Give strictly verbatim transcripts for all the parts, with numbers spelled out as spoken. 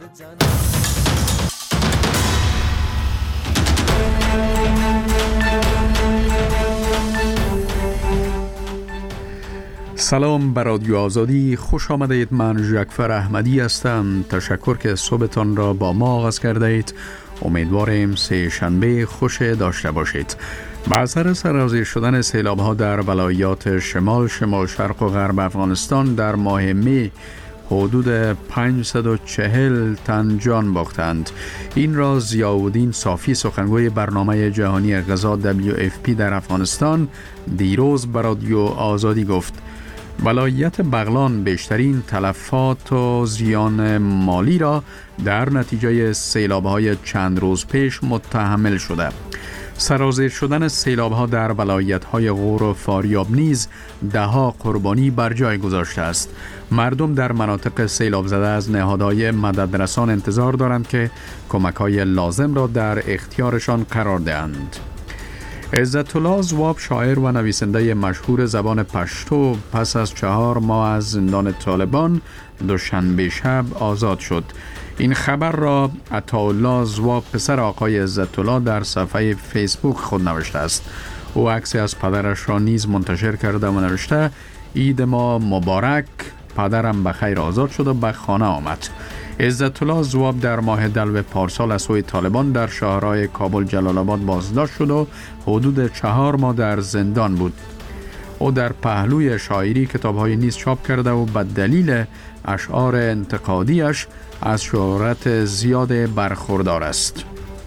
سلام بر رادیو آزادی، خوش آمدید. من ژکفر احمدی هستم. تشکر که صبحتان را با ما آغاز کرده اید. امیدواریم سه شنبه خوش داشته باشید. با اثر سرازیر شدن سیلاب ها در ولایات شمال، شمال شرق و غرب افغانستان در ماه می حدود پانصد و چهل تن جان باختند. این را ضیاءالدین صافی، سخنگوی برنامه جهانی غذا دبلیو اف پی در افغانستان، دیروز بر رادیو آزادی گفت. ولایت بغلان بیشترین تلفات و زیان مالی را در نتیجه سیلاب‌های چند روز پیش متحمل شده. سرازیر شدن سیلاب‌ها در ولایت‌های غور و فاریاب نیز ده‌ها قربانی بر جای گذاشته است. مردم در مناطق سیلاب زده از نهادهای مددرسان انتظار دارند که کمک‌های لازم را در اختیارشان قرار دهند. عزت الله زواب، شاعر و نویسنده مشهور زبان پشتو، پس از چهار ماه از زندان طالبان دوشنبه شب آزاد شد. این خبر را عطاالله زواب، پسر آقای عزت الله، در صفحه فیسبوک خود نوشته است. او عکسی از پدرش را نیز منتشر کرده و نوشته: عید ما مبارک، پدرم بخیر آزاد شد و به خانه آمد. عزت الله زواب در ماه دلو پارسال از سوی طالبان در شهرهای کابل، جلال آباد بازداشت شد و حدود چهار ماه در زندان بود. او در پهلوی شاعری کتاب‌های نیز چاپ کرده و به دلیل اشعار انتقادیش از شهرت زیاد برخوردار است.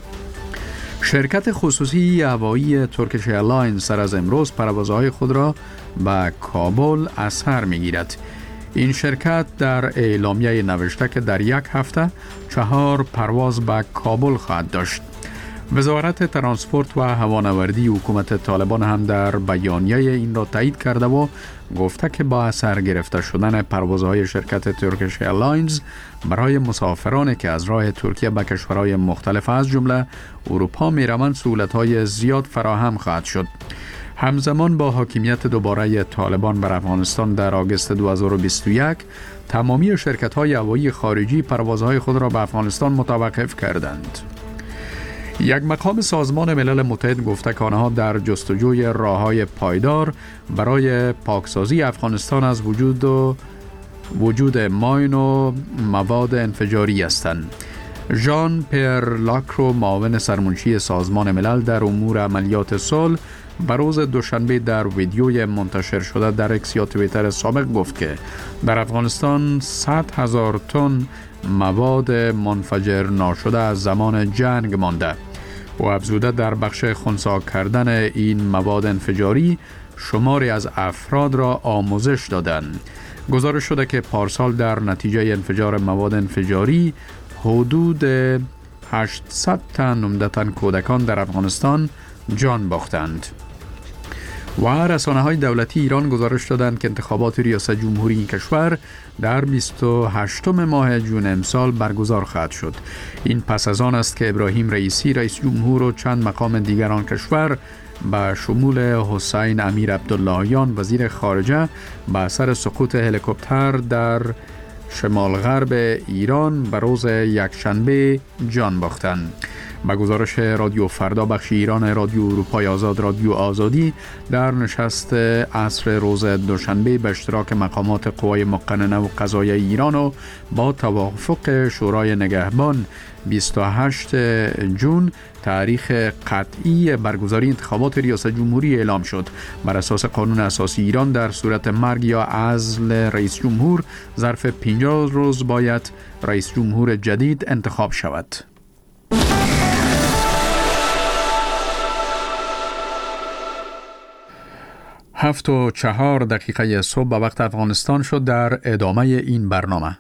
شرکت خصوصی هوایی ترکیش ایرلاینز سر از امروز پروازهای خود را به کابل از سر می‌گیرد. این شرکت در اعلامیه نوشته که در یک هفته چهار پرواز به کابل خواهد داشت. وزارت ترانسپورت و هوانوردی حکومت طالبان هم در بیانیه این را تایید کرده و گفته که با اثر گرفته شدن پروازهای شرکت ترکیش ایرلاینز برای مسافرانی که از راه ترکیه به کشورهای مختلف از جمله اروپا میروند سهولت‌های زیاد فراهم خواهد شد. همزمان با حاکمیت دوباره طالبان بر افغانستان در آگوست دو هزار و بیست و یک، تمامی شرکت‌های هوایی خارجی پروازهای خود را به افغانستان متوقف کردند. یک مقام سازمان ملل متحد گفته که آنها در جستجوی راه‌های پایدار برای پاکسازی افغانستان از وجود و وجود ماین و مواد انفجاری هستند. ژان پیر لاکرو، معاون سرمنشی سازمان ملل در امور عملیات صلح، بر روز دوشنبه در ویدیوی منتشر شده در اکس یا توییتر سابق گفت که در افغانستان صد هزار تن مواد منفجر ناشده از زمان جنگ مانده و افزوده در بخش خنثی کردن این مواد انفجاری شماری از افراد را آموزش دادند. گزارش شده که پارسال در نتیجه انفجار مواد انفجاری حدود هشتصد تن عمدتاً کودکان در افغانستان جان باختند. و رسانه‌های دولتی ایران گزارش دادند که انتخابات ریاست جمهوری این کشور در بیست و هشتم ماه ژوئن امسال برگزار خواهد شد. این پس از آن است که ابراهیم رئیسی، رئیس جمهور و چند مقام دیگر آن کشور به شمول حسین امیر عبداللهیان وزیر خارجه به اثر سقوط هلیکوپتر در شمال غرب ایران به روز یکشنبه جان باختند. با گزارش رادیو فردا بخش ایران رادیو اروپای آزاد، رادیو آزادی، در نشست عصر روز دوشنبه به اشتراک مقامات قوای مقننه و قضاییه ایران و با توافق شورای نگهبان بیست و هشتم ژوئن تاریخ قطعی برگزاری انتخابات ریاست جمهوری اعلام شد. بر اساس قانون اساسی ایران در صورت مرگ یا عزل رئیس جمهور ظرف پنجاه روز باید رئیس جمهور جدید انتخاب شود. هفت و چهار دقیقه صبح به وقت افغانستان شد. در ادامه این برنامه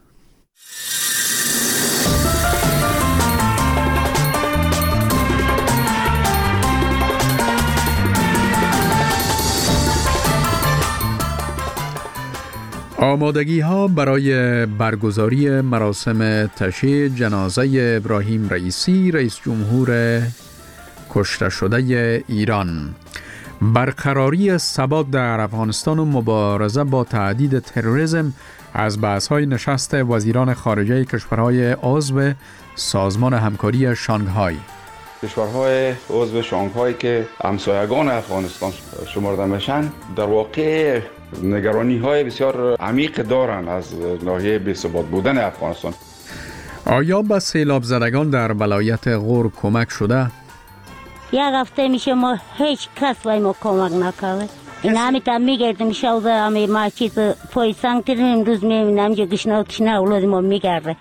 آمادگی ها برای برگزاری مراسم تشییع جنازه ابراهیم رئیسی، رئیس جمهور کشته شده ایران. برقراری ثبات در افغانستان و مبارزه با تهدید تروریسم از بحث‌های نشست وزیران خارجه کشورهای عضو سازمان همکاری شانگهای. کشورهای عضو شانگهای که همسایگان افغانستان شمرده میشن در واقع نگرانی‌های بسیار عمیق دارند از ناحیه بی‌ثبات بودن افغانستان. آیا به سیلاب زدگان در ولایت غور کمک شده؟ یک هفته میشه ما هیچ کس وای ما کمک نکرده. این همی تا میگردیم شوزه همی ما چیز پای سنگ ترین امروز میبینم که گشنه گشنه اولاد ما میگرده.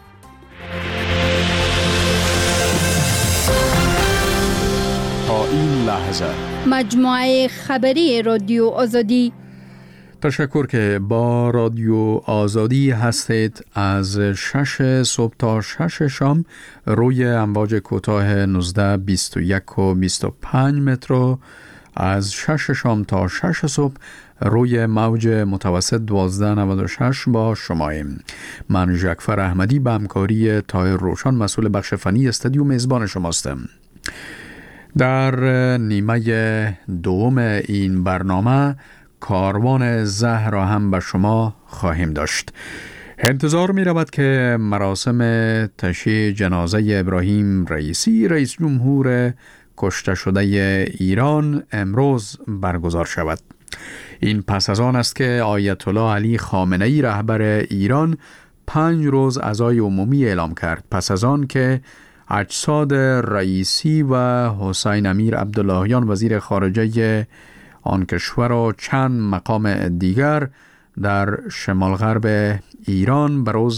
تا این لحظه مجموعه خبری رادیو آزادی. تشکر که با رادیو آزادی هستید. از شش صبح تا شش شام روی امواج کوتاه نوزده، بیست و یک و بیست و پنج متر، از شش شام تا شش صبح روی موج متوسط دوازده و نود و شش با شماییم. من ژکفر احمدی به همکاری طاهر روشن مسئول بخش فنی استودیو میزبان شماستم. در نیمه دوم این برنامه کاروان زهر را هم به شما خواهیم داشت. انتظار می رود که مراسم تشییع جنازه ابراهیم رئیسی رئیس جمهور کشته شده ایران امروز برگزار شود. این پس از آن است که آیت الله علی خامنه ای رهبر ایران پنج روز عزای عمومی اعلام کرد، پس از آن که اجساد رئیسی و حسین امیر عبداللهیان وزیر خارجه آن کشور و چند مقام دیگر در شمال غرب ایران به روز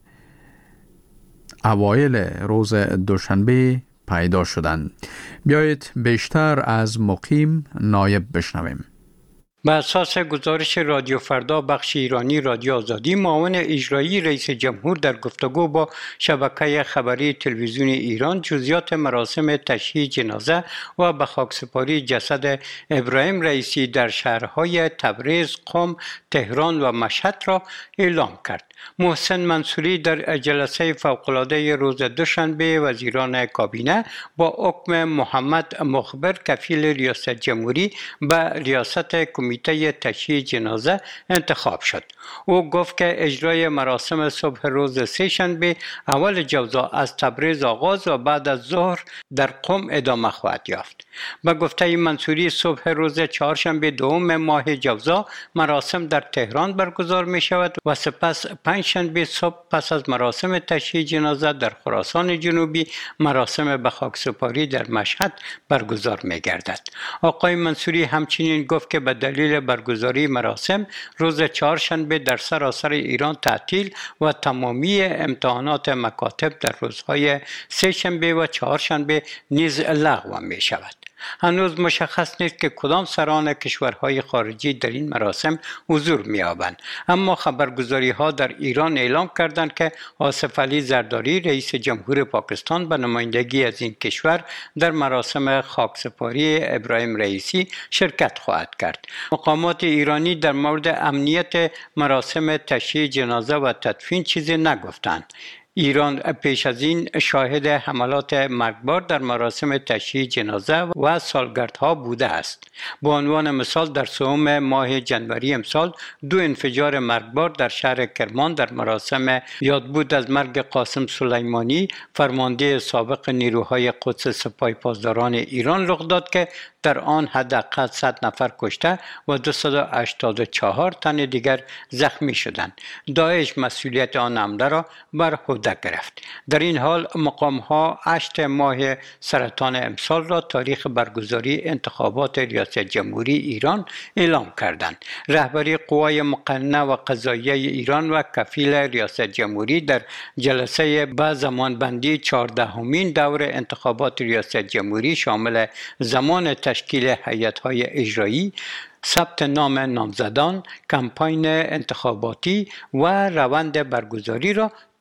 اوایل روز دوشنبه پیدا شدند. بیایید بیشتر از مقیم نایب بشنویم. بر اساس گزارش رادیو فردا بخش ایرانی رادیو آزادی، معاون اجرایی رئیس جمهور در گفتگو با شبکه خبری تلویزیونی ایران جزئیات مراسم تشییع جنازه و به خاکسپاری جسد ابراهیم رئیسی در شهرهای تبریز، قم، تهران و مشهد را اعلام کرد. محسن منصوری در جلسه فوق‌العاده روز دوشنبه وزیران کابینه با حکم محمد مخبر کفیل ریاست جمهوری به ریاست کمیته تشییع جنازه انتخاب شد. او گفت که اجرای مراسم صبح روز سه‌شنبه اول جوزا از تبریز آغاز و بعد از ظهر در قم ادامه خواهد یافت. به گفته منصوری صبح روز چهارشنبه دوم ماه جوزا مراسم در تهران برگزار می شود و سپس پنجشنبه صبح پس از مراسم تشییع جنازه در خراسان جنوبی مراسم به خاکسپاری در مشهد برگزار می گردد. آقای منصوری همچنین گفت که به دلیل برگزاری مراسم روز چهارشنبه در سراسر ایران تعطیل و تمامی امتحانات مکاتب در روزهای سه‌شنبه و چهارشنبه نیز لغو می شود. هنوز مشخص نیست که کدام سران کشورهای خارجی در این مراسم حضور می‌یابند، اما خبرگزاری ها در ایران اعلام کردند که آصف علی زرداری رئیس جمهور پاکستان به نمایندگی از این کشور در مراسم خاکسپاری ابراهیم رئیسی شرکت خواهد کرد. مقامات ایرانی در مورد امنیت مراسم تشییع جنازه و تدفین چیزی نگفتند. ایران پیش از این شاهد حملات مرگبار در مراسم تشییع جنازه و سالگردها بوده است. به عنوان مثال در سوم ماه جنوری امسال دو انفجار مرگبار در شهر کرمان در مراسم یادبود از مرگ قاسم سلیمانی فرمانده سابق نیروهای قدس سپاه پاسداران ایران رخ داد که در آن حداقل صد نفر کشته و دویست و هشتاد و چهار تن دیگر زخمی شدند. داعش مسئولیت آن حمله را بر عهده گرفت. در این حال مقام ها هشتم ماه سرطان امسال را تاریخ برگزاری انتخابات ریاست جمهوری ایران اعلام کردند. رهبری قوای مقننه و قضاییه ایران و کفیل ریاست جمهوری در جلسه به زمانبندی چهاردهمین دور انتخابات ریاست جمهوری شامل زمان تشکیل هیئت‌های اجرایی، ثبت نام نامزدان، کمپاین انتخاباتی و روند برگزاری را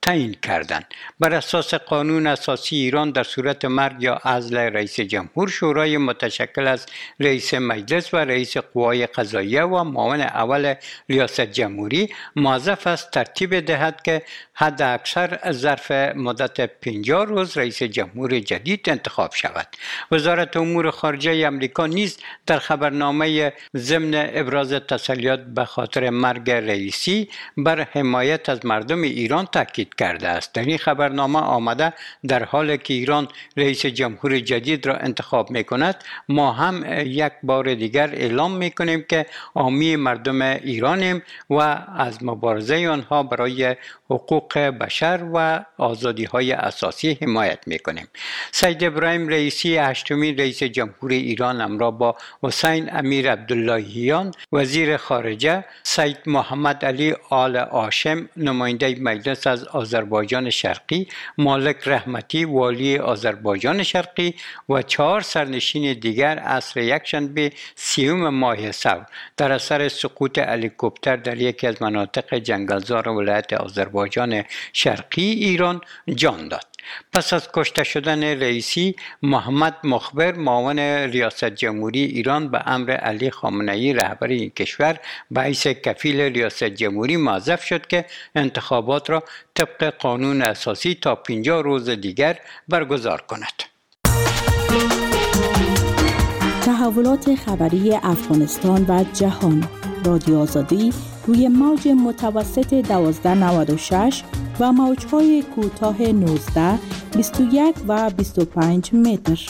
تعیین کردند. بر اساس قانون اساسی ایران در صورت مرگ یا عزل رئیس جمهور، شورای متشکل از رئیس مجلس و رئیس قوای قضاییه و معاون اول ریاست جمهوری موظف است ترتیب دهد که حد اکثر ظرف مدت پنجاه روز رئیس جمهور جدید انتخاب شود. وزارت امور خارجه امریکا نیز در خبرنامه ضمن ابراز تسلیت به خاطر مرگ رئیسی بر حمایت از مردم ایران تاکید کرده است. در این خبرنامه آمده در حالی که ایران رئیس جمهور جدید را انتخاب می‌کند، ما هم یک بار دیگر اعلام می‌کنیم که حامی مردم ایرانیم و از مبارزه آنها برای حقوق بشر و آزادی‌های اساسی حمایت می‌کنیم. سید ابراهیم رئیسی، هشتمین رئیس جمهور ایران، همراه با حسین امیر عبداللهیان وزیر خارجه، سید محمد علی آل هاشم نماینده مجلس از آذربایجان شرقی، مالک رحمتی والی آذربایجان شرقی و چهار سرنشین دیگر عصر یکشنبه سیوم ماه ثور در اثر سقوط هلیکوپتر در یکی از مناطق جنگلزار ولایت آذربایجان شرقی ایران جان داد. پس از کشته شدن رئیسی، محمد مخبر معاون ریاست جمهوری ایران به امر علی خامنه‌ای رهبر این کشور به حیث کفیل ریاست جمهوری موظف شد که انتخابات را طبق قانون اساسی تا پنجاه روز دیگر برگزار کند. تحولات خبری افغانستان و جهان، رادیو آزادی روی موج متوسط دوازده نود و شش و موج‌های کوتاه نوزده، بیست و یک و بیست و پنج متر.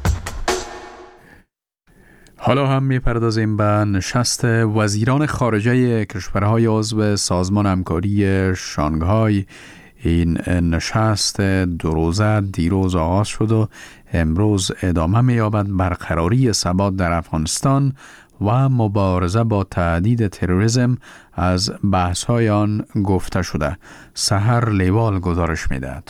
حالا هم می‌پردازیم به نشست وزیران خارجه کشورهای عضو سازمان همکاری شانگهای. این نشست دو روزه دیروز آغاز شد و امروز ادامه می‌یابد. برقراری ثبات در افغانستان و مبارزه با تهدید تروریسم از بحث‌های آن گفته شده. سحر لیوال گزارش می‌دهد.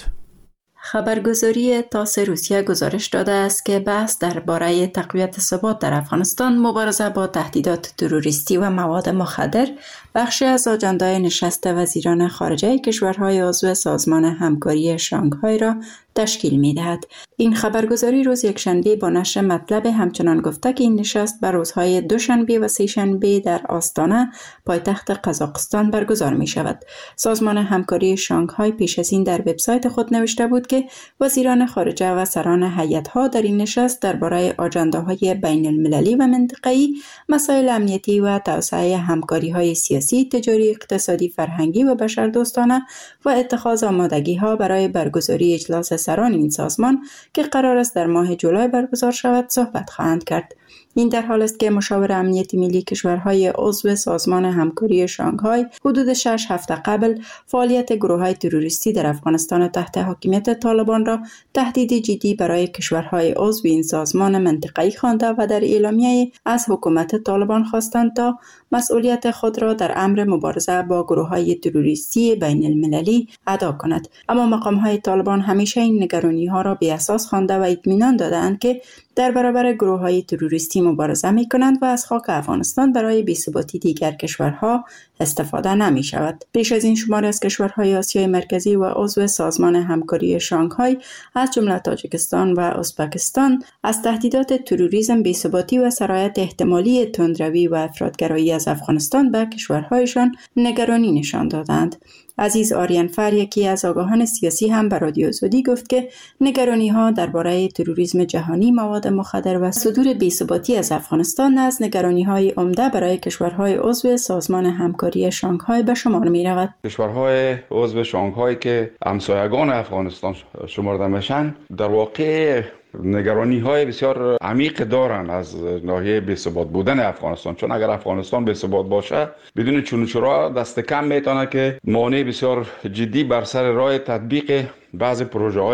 خبرگزاری تاس روسیه گزارش داده است که بحث درباره تقویت ثبات در افغانستان، مبارزه با تهدیدات تروریستی و مواد مخدر بخشی از آجندای نشست وزیران خارجه کشورهای عضو سازمان همکاری شانگهای را تشکیل می‌دهد. این خبرگزاری روز یکشنبه با نشر مطلب همچنان گفته که این نشست بر روزهای دوشنبه و سه‌شنبه در آستانه پایتخت قزاقستان برگزار می‌شود. سازمان همکاری شانگهای پیش از این در وبسایت خود نوشته بود که وزیران خارجه و سران هیئت‌ها در این نشست درباره آجنداهای بین‌المللی و منطقه‌ای، مسائل امنیتی و توسعه همکاری‌های سیاسی، تجاری، اقتصادی، فرهنگی و بشردوستانه و اتخاذ آمادگی‌ها برای برگزاری اجلاس سران این سازمان که قرار است در ماه جولای برگزار شود صحبت خواهند کرد. این در حال است که مشاور امنیتی ملی کشورهای عضو سازمان همکاری شانگهای حدود شش هفته قبل فعالیت گروه‌های تروریستی در افغانستان تحت حاکمیت طالبان را تهدید جدی برای کشورهای عضو این سازمان منطقه‌ای خوانده و در اعلامیه از حکومت طالبان خواستند تا مسئولیت خود را در امر مبارزه با گروه‌های تروریستی بین المللی ادا کند. اما مقام‌های طالبان همیشه این نگرانی‌ها را بی اساس خوانده و اطمینان دادند که در برابر گروه‌های تروریستی مبارزه می‌کنند و از خاک افغانستان برای بی‌ثباتی دیگر کشورها استفاده نمی‌شود. پیش از این شماری از کشورهای آسیای مرکزی و عضو سازمان همکاری شانگهای از جمله تاجیکستان و ازبکستان از تهدیدات تروریسم، بی‌ثباتی و سرایت احتمالی تندروی و افراطگرایی از افغانستان به کشورهایشان نگرانی نشان دادند. عزیز آریانفر، یکی از آگاهان سیاسی، هم به رادیو آزادی گفت که نگرانی‌ها درباره تروریسم جهانی، مواد مخدر و صدور بی‌ثباتی از افغانستان از نگرانی‌های عمده برای کشورهای عضو سازمان همکاری شانگهای به شمار می‌رود. کشورهای عضو شانگهای که همسایگان افغانستان شمرده میشن در واقع نگرانی های بسیار عمیق دارن از ناحیه بی‌ثبات بودن افغانستان، چون اگر افغانستان بی‌ثبات باشه بدون چون و چرا دست کم میتونه که مانع بسیار جدی بر سر راه تطبیق بعض پروژه های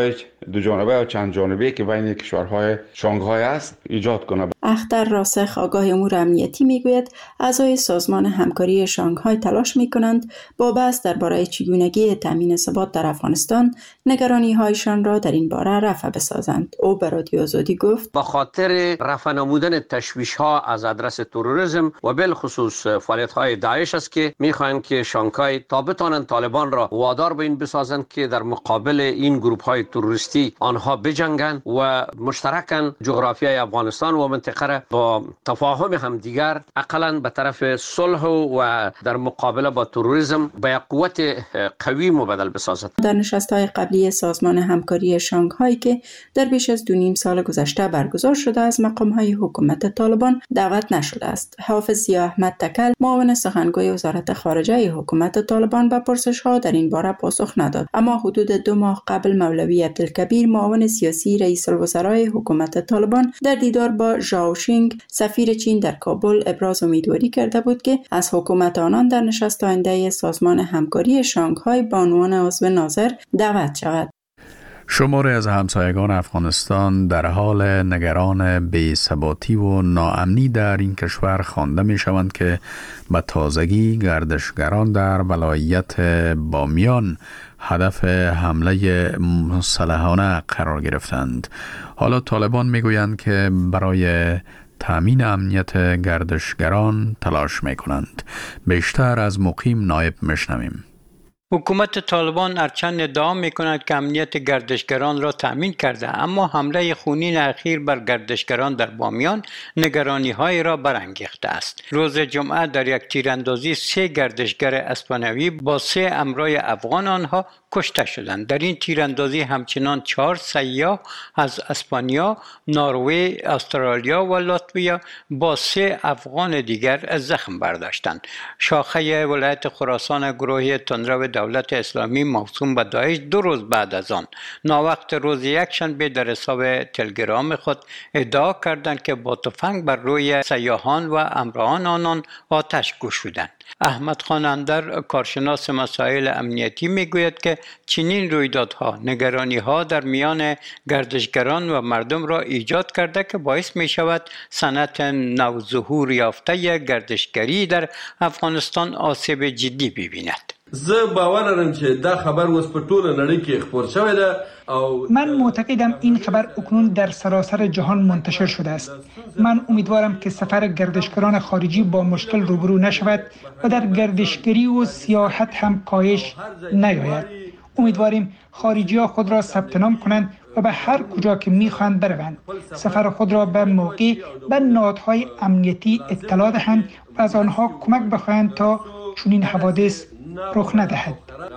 دو جانبه و چند جانبه که بین کشورهای شانگهای است ایجاد کنه. اختر راسخ آگاه امور امنیتی میگوید اعضای سازمان همکاری شانگهای تلاش میکنند با بحث درباره چگونگی تامین ثبات در افغانستان نگرانی هایشان را در این باره رفع بسازند. او به رادیو آزادی گفت با خاطر رفع نمودن تشویش ها از آدرس تروریسم و بالخصوص فعالیت های داعش است که میخواهند که شانگهای تا بتوانند طالبان را وادار به این بسازند که در مقابل این گروه های تروریستی آنها بجنگند و مشترکاً جغرافیای افغانستان و منطقه با تفاهم همدیگر اقلاً به طرف صلح و در مقابله با تروریسم به قوت قوی مبادل بسازد. در نشست‌های قبلی سازمان همکاری شانگهای که در بیش از دو نیم سال گذشته برگزار شده از مقام‌های حکومت طالبان دعوت نشده است. حافظ ضیا احمد تکل معاون سخنگوی وزارت خارجه حکومت طالبان به پرسش‌ها در این باره پاسخ نداد، اما حدود دو ماه قبل مولوی عبدالکبیر معاون سیاسی رئیس الوزرای حکومت طالبان در دیدار با ژائوشینگ سفیر چین در کابل ابراز امیدواری کرده بود که از حکومت آنان در نشست آینده سازمان همکاری شانگهای به عنوان عضو ناظر دعوت شود. شماری از همسایگان افغانستان در حال نگران بی‌ثباتی و ناامنی در این کشور خوانده می شوند که به تازگی گردشگران در ولایت بامیان هدف حمله مسلحانه قرار گرفتند. حالا طالبان می گویند که برای تامین امنیت گردشگران تلاش می کنند. بیشتر از مقیم نایب میشنویم. حکومت طالبان هرچند ادعا می‌کند که امنیت گردشگران را تأمین کرده، اما حمله خونین اخیر بر گردشگران در بامیان نگرانی‌های را برانگیخته است. روز جمعه در یک تیراندازی سه گردشگر اسپانیایی با سه امرای افغان آنها کشته شدند. در این تیراندازی همچنان چهار سیاح از اسپانیا، نروژ، استرالیا و لاتویا با سه افغان دیگر زخم برداشتند. شاخه ولایت خراسان گروه تندرو دولت اسلامی موسوم به داعش دو روز بعد از آن ناوقت روز یکشنبه در حساب تلگرام خود ادعا کردند که با تفنگ بر روی سیاحان و امراان آنان آتش گشودند. احمد خان اندر کارشناس مسائل امنیتی میگوید که چنین رویدادها نگرانی‌ها در میان گردشگران و مردم را ایجاد کرده که باعث می شود صنعت نوظهور یافته گردشگری در افغانستان آسیب جدی ببیند. زه باور لرم چې دا خبر اوس په ټوله نړۍ کې خپور شوی ده او من معتقدم این خبر اکنون در سراسر جهان منتشر شده است. من امیدوارم که سفر گردشگران خارجی با مشکل روبرو نشود و در گردشگری و سیاحت هم کاهش نیاید. امیدواریم خارجی‌ها خود را ثبت نام کنند و به هر کجا که می‌خواهند بروند. سفر خود را به موقع به نهادهای امنیتی اطلاع دهند و از آنها کمک بخواهند تا چنین حوادث رخ ندهد.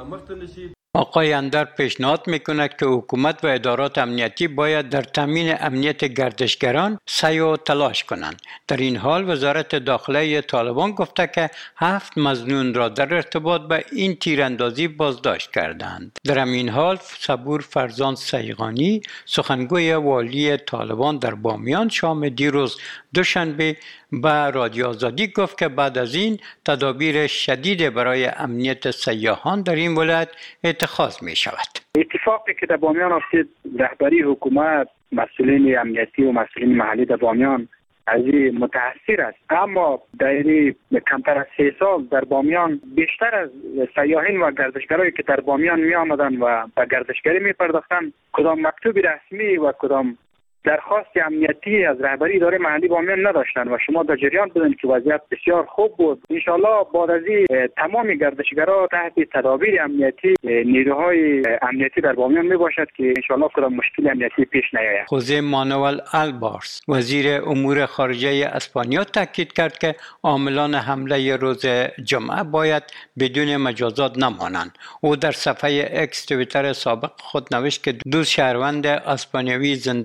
آقای اندر پیشنهاد میکند که حکومت و ادارات امنیتی باید در تامین امنیت گردشگران سعی و تلاش کنند. در این حال وزارت داخله طالبان گفته که هفت مظنون را در ارتباط به این تیراندازی بازداشت کردند. در همین حال صبور فرزان سیغانی سخنگوی والی طالبان در بامیان شام دیروز دوشنبه به رادیو آزادی گفت که بعد از این تدابیر شدید برای امنیت سیاحان در این ولایت اتخاذ می شود. اتفاقی که در بامیان افتاد، رهبری حکومت، مسئولین امنیتی و مسئولین محلی در بامیان از این متاثر است، اما در کمتر از سه سال در بامیان بیشتر از سیاحین و گردشگرایی که در بامیان می آمدن و به گردشگری می پرداختن کدام مکتوب رسمی و کدام درخواست امنیتی از رهبری اداره محلی بامیان نداشتند و شما در جریان بودید که وضعیت بسیار خوب بود. انشالله بعد از این تمام گردشگرها تحت تدابیر امنیتی نیروهای امنیتی در بامیان می باشد که انشالله کدام مشکل امنیتی پیش نیاید. خوزه مانوئل البارس وزیر امور خارجه اسپانیا تاکید کرد که عاملان حمله روز جمعه باید بدون مجازات نمانند. او در صفحه اکس توییتر سابق خود نوشت که دو شهروند اسپانیایی زنده مانده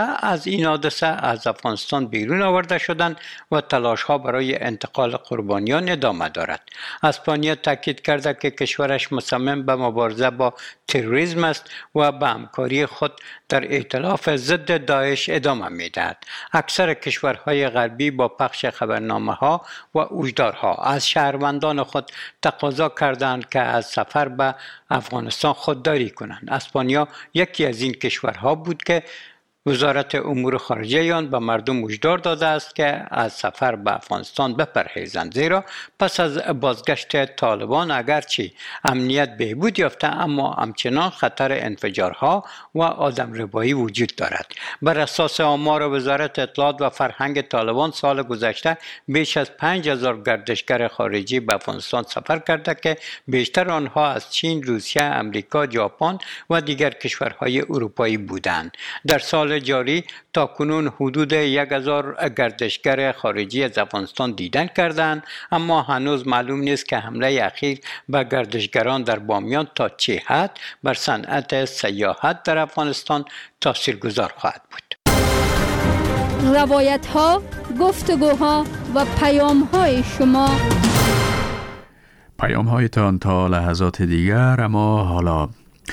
از این حادثه از افغانستان بیرون آورده شدند و تلاش ها برای انتقال قربانیان ادامه دارد. اسپانیا تاکید کرده که کشورش مصمم به مبارزه با تروریسم است و به همکاری خود در ائتلاف ضد داعش ادامه می‌دهد. اکثر کشورهای غربی با پخش خبرنامه‌ها و اوجدارها از شهروندان خود تقاضا کردند که از سفر به افغانستان خودداری کنند. اسپانیا یکی از این کشورها بود که وزارت امور خارجه آن به مردم هشدار داده است که از سفر به افغانستان بپرهیزند، زیرا پس از بازگشت طالبان اگرچه امنیت بهبود یافته اما همچنان خطر انفجارها و آدمربایی وجود دارد. بر اساس آمار وزارت اطلاعات و فرهنگ طالبان سال گذشته بیش از پنج هزار گردشگر خارجی به افغانستان سفر کرده که بیشتر آنها از چین، روسیه، امریکا، ژاپن و دیگر کشورهای اروپایی بودند. در سال جاری تا کنون حدود یک هزار گردشگر خارجی از افغانستان دیدن کردند، اما هنوز معلوم نیست که حمله اخیر به گردشگران در بامیان تا چه حد بر صنعت سیاحت در افغانستان تاثیرگذار خواهد بود. روایت ها، گفتگوها و پیام های شما. پیام هایتان تا لحظات دیگر. اما حالا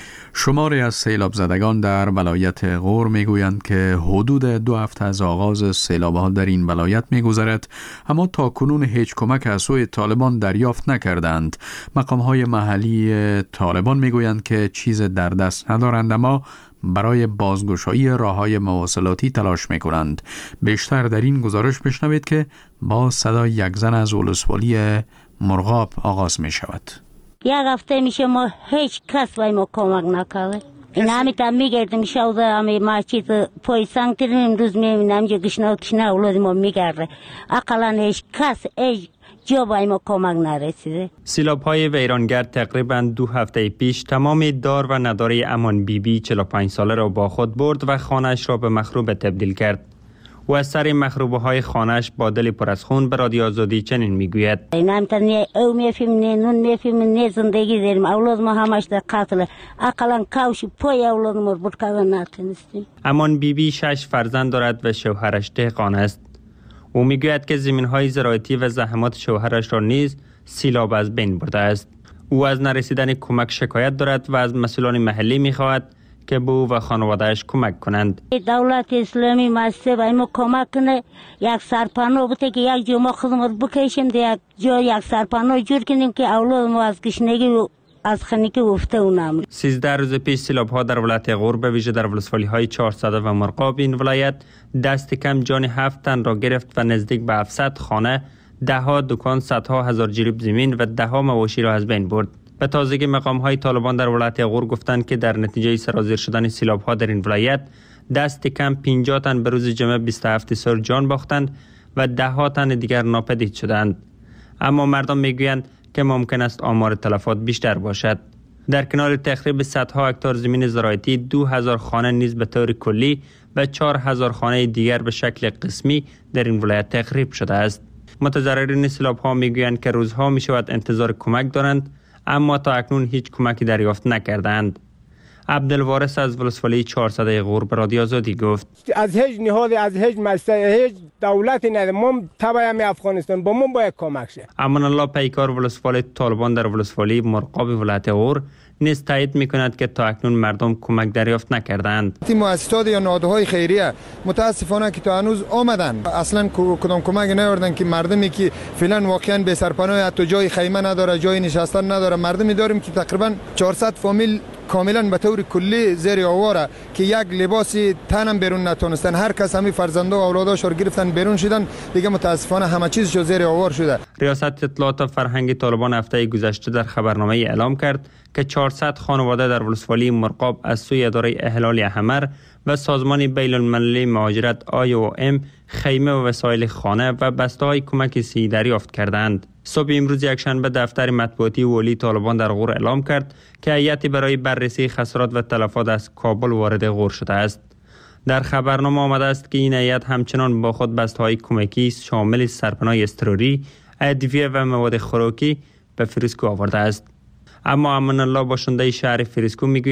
شماری از سیلاب زدگان در ولایت غور میگویند که حدود دو هفته از آغاز سیلاب ها در این ولایت میگذرد، اما تا کنون هیچ کمک از سوی طالبان دریافت نکردند. مقام های محلی طالبان میگویند که چیز در دست ندارند، اما برای بازگشایی راههای مواصلاتی تلاش میکنند. بیشتر در این گزارش بشنوید که با صدای یک زن از ولسوالی مرغاب آغاز می شود. یک هفته میشه ما هیچ کس وای ما کمک نکرده. این همه تا میگردم شوزه همه ما چیز پای سنگ ترین امروز میبینم که گشنه و کشنه اولاد ما میگرده. اقلا هیچ کس هیچ جا وای ما کمک نرسیده. سیلاب های ویرانگر تقریبا دو هفته پیش تمام دار و نداره امان بی بی چهل و پنج ساله را با خود برد و خانهش را به مخروبه تبدیل کرد. و از سر مخروبه های خانهش با دل پر از خون به رادیو آزادی چنین میگوید: اینم تا نه او میفیم نه نون میفیم نه زندگی داریم، اولاد ما همش در قتل، اقلا کاوش پای اولاد ما بود کردن نتونستیم. امان بی بی شش فرزند دارد و شوهرش دهقان است. او میگوید که زمین های زراعتی و زحمات شوهرش را نیز سیلاب از بین برده است. او از نرسیدن کمک شکایت دارد و از مسئولان محلی میخواهد که به او و خانوادهش کمک کنند. دولت اسلامی مسته و ایمو کمک کنه، یک سرپناه بوده که یک جا ما خدمت بکشیم، یک جا یک سرپناه جور کنیم که اولاد ما از گشنگی و از خنکی افته و نمونه. سیزده روز پیش سیلاب ها در ولایت غور به ویژه در ولسوالی های چهارصد و مرغاب این ولایت دست کم جان هفت تن را گرفت و نزدیک به هفتصد خانه، ده ها دکان، صدها هزار جریب زمین و ده ها مواشی را از بین برد. به تازگی مقام های طالبان در ولایت غور گفتند که در نتیجه سرازیر شدن سیلاب ها در این ولایت دست کم پنجاه تن به روز جمعه بیست و هفت سر جان باختند و ده ها تن دیگر ناپدید شدند. اما مردم میگویند که ممکن است آمار تلفات بیشتر باشد. در کنار تخریب صدها هکتار زمین زراعتی، دو هزار خانه نیز به طور کلی و چهار هزار خانه دیگر به شکل قسمی در این ولایت تخریب شده است. متضررین سیلاب ها میگویند که روزها می شود انتظار کمک دارند، اما تا اکنون هیچ کمکی دریافت نکردند. عبدالوارث از ولسوالی چهارصد غور به رادیو آزادی گفت: از هیچ نهاد، از هیچ مؤسسه، هیچ دولتی نداره، ما تبع می افغانستان با ما باید کمک شه. امان الله پیکار ولسوالی طالبان در ولسوالی مرغاب ولایت غور نیز تایید میکند که تا اکنون مردم کمک دریافت نکردند. مؤسسات یا نهادهای خیریه متاسفانه که تا هنوز آمدن اصلا کدام کمک نیاوردن که مردمی که فعلا واقعا به سرپناه، حتی جای خیمه نداره، جای نشستن نداره، مردمی داریم که تقریبا چهارصد فامیل کاملا به طور کلی زیر آواره که یک لباسی تنم بیرون نتونستن. هر کس همین فرزنده و اولاداش رو گرفتن بیرون شدن، دیگه متاسفانه همه چیزشو زیر آوار شده. ریاست اطلاعات و فرهنگ طالبان هفته گذشته در خبرنامه اعلام کرد که چهارصد خانواده در ولسوالی مرغاب از سوی اداره احلال احمر و سازمان بین المللی مهاجرت آی او ام خیمه و وسایل خانه و بسته‌های کمک صحی دریافت کردند. صبح امروز یکشنبه دفتر مطبوعاتی والی طالبان در غور اعلام کرد که هیئتی برای بررسی خسارات و تلفات از کابل وارد غور شده است. در خبرنامه آمده است که این هیئت همچنان با خود بسته‌های کمکی شامل سرپناه اضطراری، ادویه و مواد خوراکی به فریسکو آورده است. اما امان الله باشنده شهر فریسکو میگوید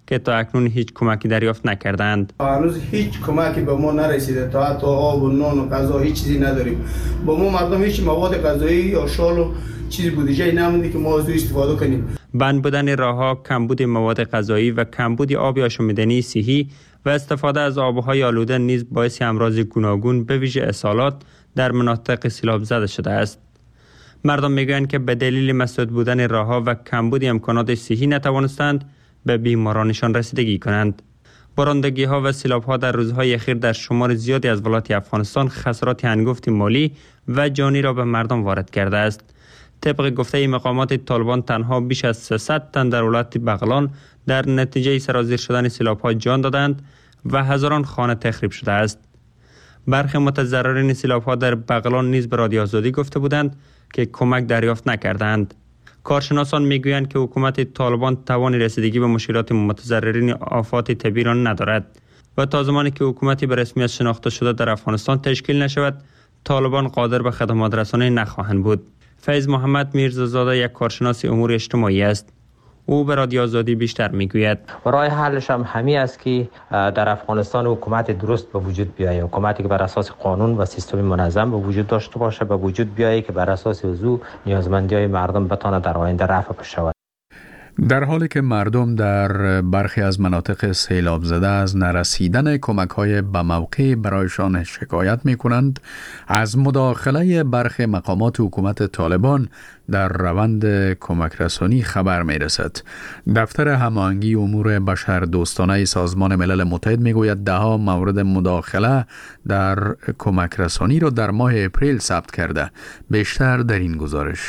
که تا اکنون هیچ کمکی دریافت نکردند. هنوز هیچ کمکی به ما نرسیده، تا حتی آب و نان و غذا هیچ چیزی نداریم. با ما مردم هیچ مواد غذایی یا شال و چیزی بودجه نمونده که ما از استفاده کنیم. بند بودن راه‌ها، کمبود مواد غذایی و کمبود آب آشامیدنی صحی و استفاده از آب‌های آلوده نیز باعث امراض گوناگون به ویژه اسهالات در مناطق سیلاب زده شده است. مردم میگویند که به دلیل مسدود بودن راه‌ها و کمبود امکانات صحی نتوانستند به بیمارانشان رسیدگی کنند. بارندگی‌ها و سیلاب‌ها در روزهای اخیر در شمار زیادی از ولایات افغانستان خسارات هنگفت مالی و جانی را به مردم وارد کرده است. طبق گفته مقامات طالبان تنها بیش از سیصد تن در ولایت بغلان در نتیجه سرازیر شدن سیلاب‌ها جان دادند و هزاران خانه تخریب شده است. برخی متضررین سیلاب‌ها در بغلان نیز به رادیو آزادی گفته بودند که کمک دریافت نکردند. کارشناسان میگویند که حکومت طالبان توان رسیدگی به مشکلات متضررین آفات طبیعی را ندارد و تا زمانی که حکومتی به رسمیت شناخته شده در افغانستان تشکیل نشود، طالبان قادر به خدمات رسانی نخواهند بود. فیض محمد میرزازاده یک کارشناس امور اجتماعی است. او به رادیو آزادی بیشتر میگوید. راه حلش هم همین است که در افغانستان حکومت درست به وجود بیاید، حکومتی که بر اساس قانون و سیستم منظم به وجود داشته باشه، به وجود بیاید که بر اساس وضو نیازمندی‌های مردم بتونه در آینده رفع بشود. در حالی که مردم در برخی از مناطق سیلاب زده از نرسیدن کمک‌های به موقع برایشان شکایت می‌کنند، از مداخله برخی مقامات حکومت طالبان در روند کمک رسانی خبر می‌رسد. دفتر هماهنگی امور بشردوستانه سازمان ملل متحد می‌گوید ده‌ها مورد مداخله در کمک رسانی را در ماه اپریل ثبت کرده. بیشتر در این گزارش.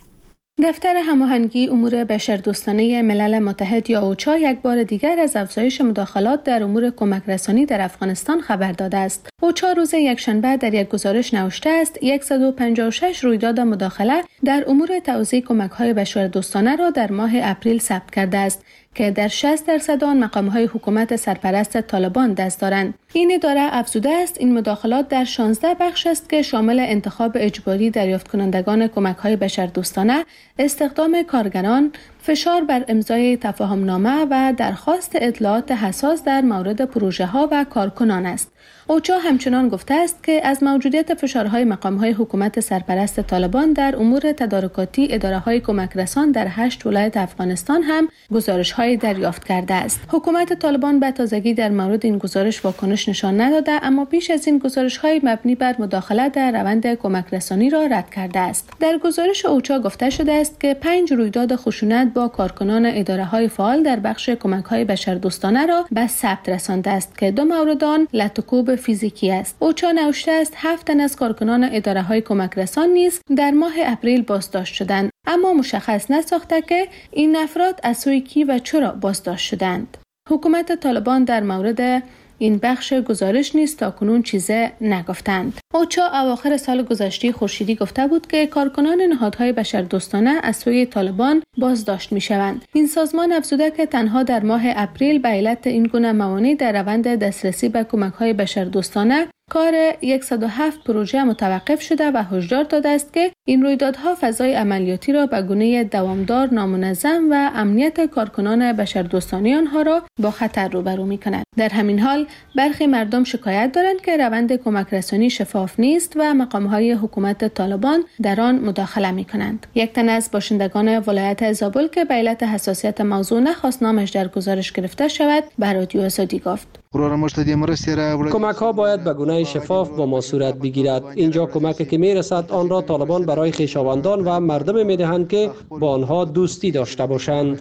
دفتر هماهنگی امور بشردوستانه ملل متحد یا اوچا یک بار دیگر از افزایش مداخلات در امور کمک رسانی در افغانستان خبر داده است. اوچا روز یکشنبه در یک گزارش نوشته است صد و پنجاه و شش رویداد مداخله در امور توزیع کمک‌های بشردوستانه را در ماه اپریل ثبت کرده است که در شصت درصد آن مقام‌های حکومت سرپرست طالبان دست دارند. این اداره افزوده است این مداخلات در شانزده بخش است که شامل انتخاب اجباری دریافت کنندگان کمک‌های بشردوستانه، استخدام کارگران، فشار بر امضای تفاهمنامه و درخواست اطلاعات حساس در مورد پروژه‌ها و کارکنان است. اوچا همچنان گفته است که از موجودیت فشارهای مقام‌های حکومت سرپرست طالبان در امور تدارکاتی اداره‌های کمک رسان در هشت ولایت افغانستان هم گزارش‌های دریافت کرده است. حکومت طالبان به تازگی در مورد این گزارش واکنش نشان نداده، اما بیش از این گزارش‌های مبنی بر مداخله در روند کمک رسانی را رد کرده است. در گزارش اوچا گفته شده است که پنج رویداد خشونت با کارکنان اداره‌های فعال در بخش کمک‌های بشردوستانه را به ثبت رسانده است که دو مورد آن لطکوب فیزیکی است. اوچا نوشته است هفت تن از کارکنان اداره‌های کمک رسان نیز در ماه اپریل بازداشت شدند، اما مشخص نساخته که این افراد از سوی کی و چرا بازداشت شدند. حکومت طالبان در مورد این بخش گزارش نیز تاکنون چیزی نگفتند. اوچا اواخر سال گذشته خورشیدی گفته بود که کارکنان نهادهای بشردوستانه از سوی طالبان بازداشت می‌شوند. این سازمان افزوده که تنها در ماه اپریل به علت این گونه موانع در روند دسترسی به کمک‌های بشردوستانه کار صد و هفت پروژه متوقف شده و هشدار داده است که این رویدادها فضای عملیاتی را به گونه دوامدار، نامنظم و امنیت کارکنان بشردوستانه آنها را با خطر روبرو می‌کند. در همین حال برخی مردم شکایت دارند که روند کمک رسانی شفاف نیست و مقام‌های حکومت طالبان در آن مداخله می‌کنند. یک تن از باشندگان ولایت زابل که به علت حساسیت موضوع نخواست نامش در گزارش گرفته شود، به رادیو آزادی گفت: کمک ها باید به گونه شفاف با ما صورت بگیرد. اینجا کمکی که میرسد آن را طالبان برای خویشاوندان و مردم میدهند که با آنها دوستی داشته باشند.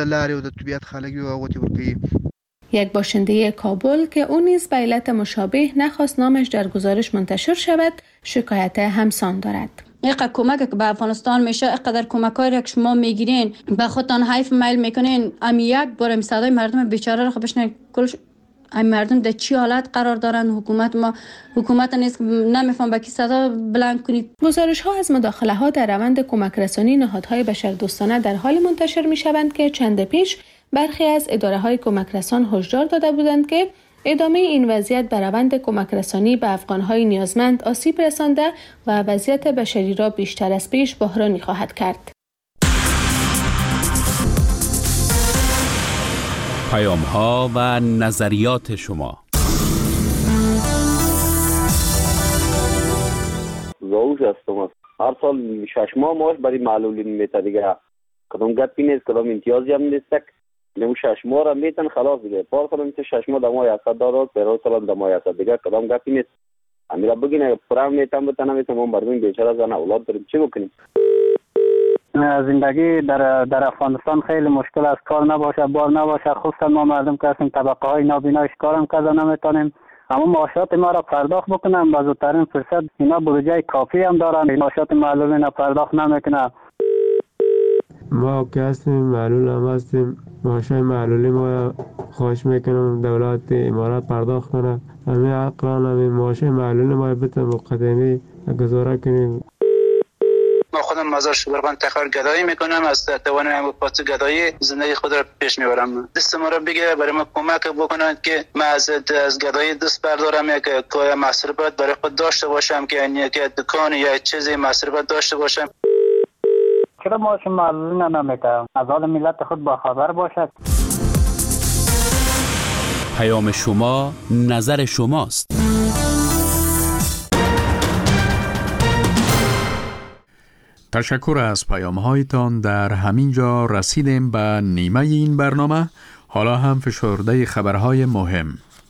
یک باشنده کابل که او نیز به علت مشابه نخواست نامش در گزارش منتشر شود، شکایت همسان دارد. اینقدر کمک که به افغانستان میشه، اینقدر کمک‌هایی را که شما میگیرین به خودتان حیف میل میکنین، امی یک بار صدای مردم بیچاره را خب بشنوید. کلش این مردم در چی حالت قرار دارن؟ حکومت ما حکومت نیست، نمیفهم با کی صدا بلند کنید. گزارش ها از مداخله ها در روند کمک رسانی نهادهای بشردوستانه در حال منتشر می شوند که چند پیش برخی از اداره های کمک رسان هشدار داده بودند که ادامه این وضعیت به روند کمک رسانی به افغانهای نیازمند آسیب رسانده و وضعیت بشری را بیشتر از پیش بحرانی خواهد کرد. پیام‌ها و نظریات شما. زاوش هستم. هر سال شش ماه ماش برای معلولین میته دیگه. کدام گپی نیست، کدام امتیازی هم نیست. نمو شش ماه را میتن خلاص دیگه. پار سال میشه شش ماه دمای هصد دلار، پر سال دمای هصد دیگه. کدام گپی نیست. امیرا بگین پرام میتم بتنم میتم ما مردم بیچاره زن اولاد داریم چی بکنیم؟ زندگی در در افغانستان خیلی مشکل است. کار نباشه، بار نباشه، خصوصا ما مردم که هستیم طبقه های نابینایش کارم کرده نمیتونیم. اما معاشات ما را پرداخت بکنم با زودترین فرصت. اینا بودجه کافی هم دارن، معاشات معلولین را پرداخت نمیکنه. ما که هستیم معلول هم هستیم، معاشای معلولی ما خواهش میکنم دولت امارات پرداخت کنه. همین اقلان همین معاشای معلولی ما بتن مقدمی گزاره کنیم. ما خودم مزار شبرغان تخار گدایی میکنم، از توانم پاس گدایی زندگی خود را پیش میبرم. دست ما را بگه برای ما کمک بکنند که ما از از گدایی دست بردارم، یک کوی مصرفات برای خود داشته باشم که یک دکان یا چیزی مصرفات داشته باشم. چرا معاش معلولین نمیکنم؟ از حال ملت خود با خبر باشد. پیام شما، نظر شماست. تشکر از پیام هایتان. در همین جا رسیدیم به نیمه این برنامه. حالا هم فشرده خبرهای مهم.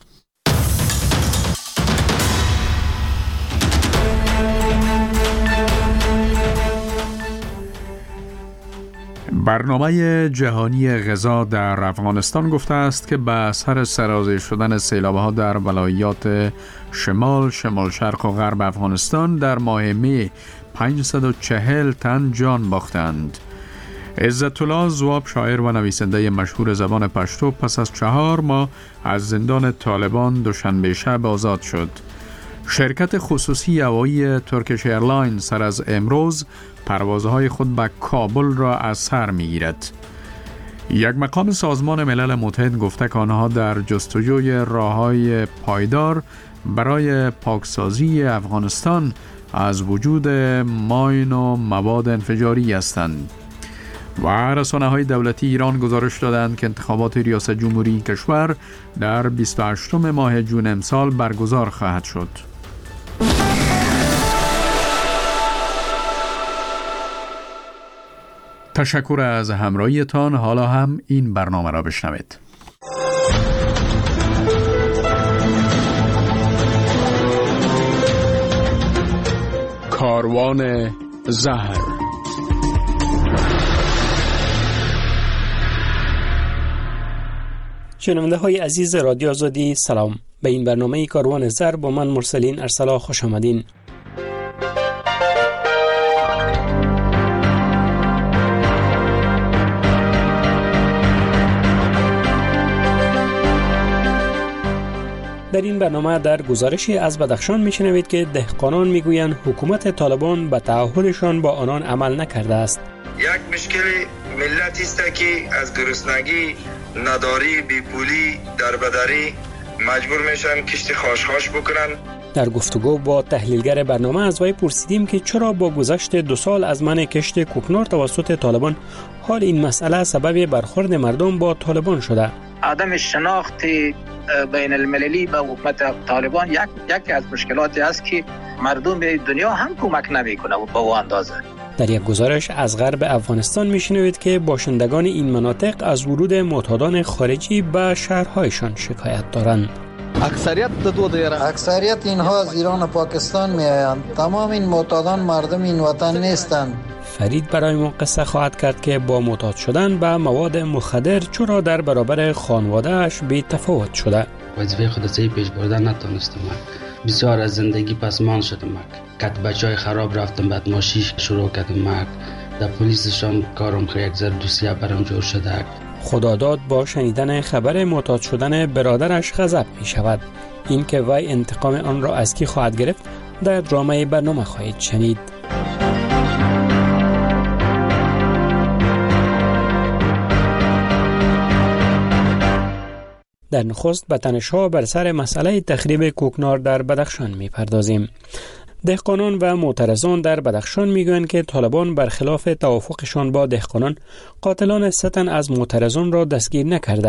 برنامه جهانی غذا در افغانستان گفته است که به اثر سرازیر شدن سیلاب‌ها در ولایات شمال، شمال شرق و غرب افغانستان در ماه می پانصد و چهل تن جان باختند. عزت الله زواب، شاعر و نویسنده مشهور زبان پشتو، پس از چهار ماه از زندان طالبان دوشنبه شب آزاد شد. شرکت خصوصی هوایی ترکیش ایرلاین سر از امروز پروازهای خود به کابل را از سر می‌گیرد. یک مقام سازمان ملل متحد گفته که آنها در جستجوی راه‌های پایدار برای پاکسازی افغانستان از وجود ماین و مواد انفجاری هستند. و رسانه‌های دولتی ایران گزارش دادند که انتخابات ریاست جمهوری کشور در بیست و هشتم ماه جون امسال برگزار خواهد شد. تشکر از همراهیتان. حالا هم این برنامه را بشنوید. کاروان زهر. شنونده های عزیز رادیو آزادی، سلام. به این برنامه کاروان زهر با من مرسلین ارسلا خوش آمدین. در این برنامه در گزارشی از بدخشان میشنوید که دهقانان میگویند حکومت طالبان به تعهدشان با آنان عمل نکرده است. یک مشکل ملتی است که از گرسنگی، نداری، بیپولی، دربدری مجبور میشن کشت خاش-خاش بکنن. در گفتگو با تحلیلگر برنامه از وی پرسیدیم که چرا با گذشت دو سال از منع کشت کوکنار توسط طالبان حال این مسئله سبب برخورد مردم با طالبان شده. عدم شناخت بین المللی با حکومت طالبان یک یکی از مشکلاتی است که مردم دنیا هم کمک نمیکنه و با او اندازه. در یک گزارش از غرب افغانستان میشنوید که باشندگان این مناطق از ورود معتادان خارجی به شهرهایشان شکایت دارند. اکثریت دو دیره اکثریت اینها از ایران و پاکستان می آیند. تمام این معتادان مردم این وطن نیستند. فرید برای ما قصه خواهد کرد که با معتاد شدن به مواد مخدر چرا در برابر خانواده‌اش بی تفاوت شده. وظیفه خود صحیح پیش بردن نتونستم. بسیار از زندگی پسمان شدم. کت بچهای خراب رفتم، بعد ماشیش شروع کردم. در پلیسشان کارم خیلی یک ذره دوسیه برام جور شده. خداداد با شنیدن خبر معتاد شدن برادرش غضب می شود. این که وی انتقام آن را از کی خواهد گرفت در درامه برنامه خواهید شنید. در نخست به تنش‌ها بر سر مسئله تخریب کوکنار در بدخشان می‌پردازیم. دهقانان و معترضان در بدخشان میگویند که طالبان برخلاف توافقشان با دهقانان قاتلان سه تن از معترضان را دستگیر نکرده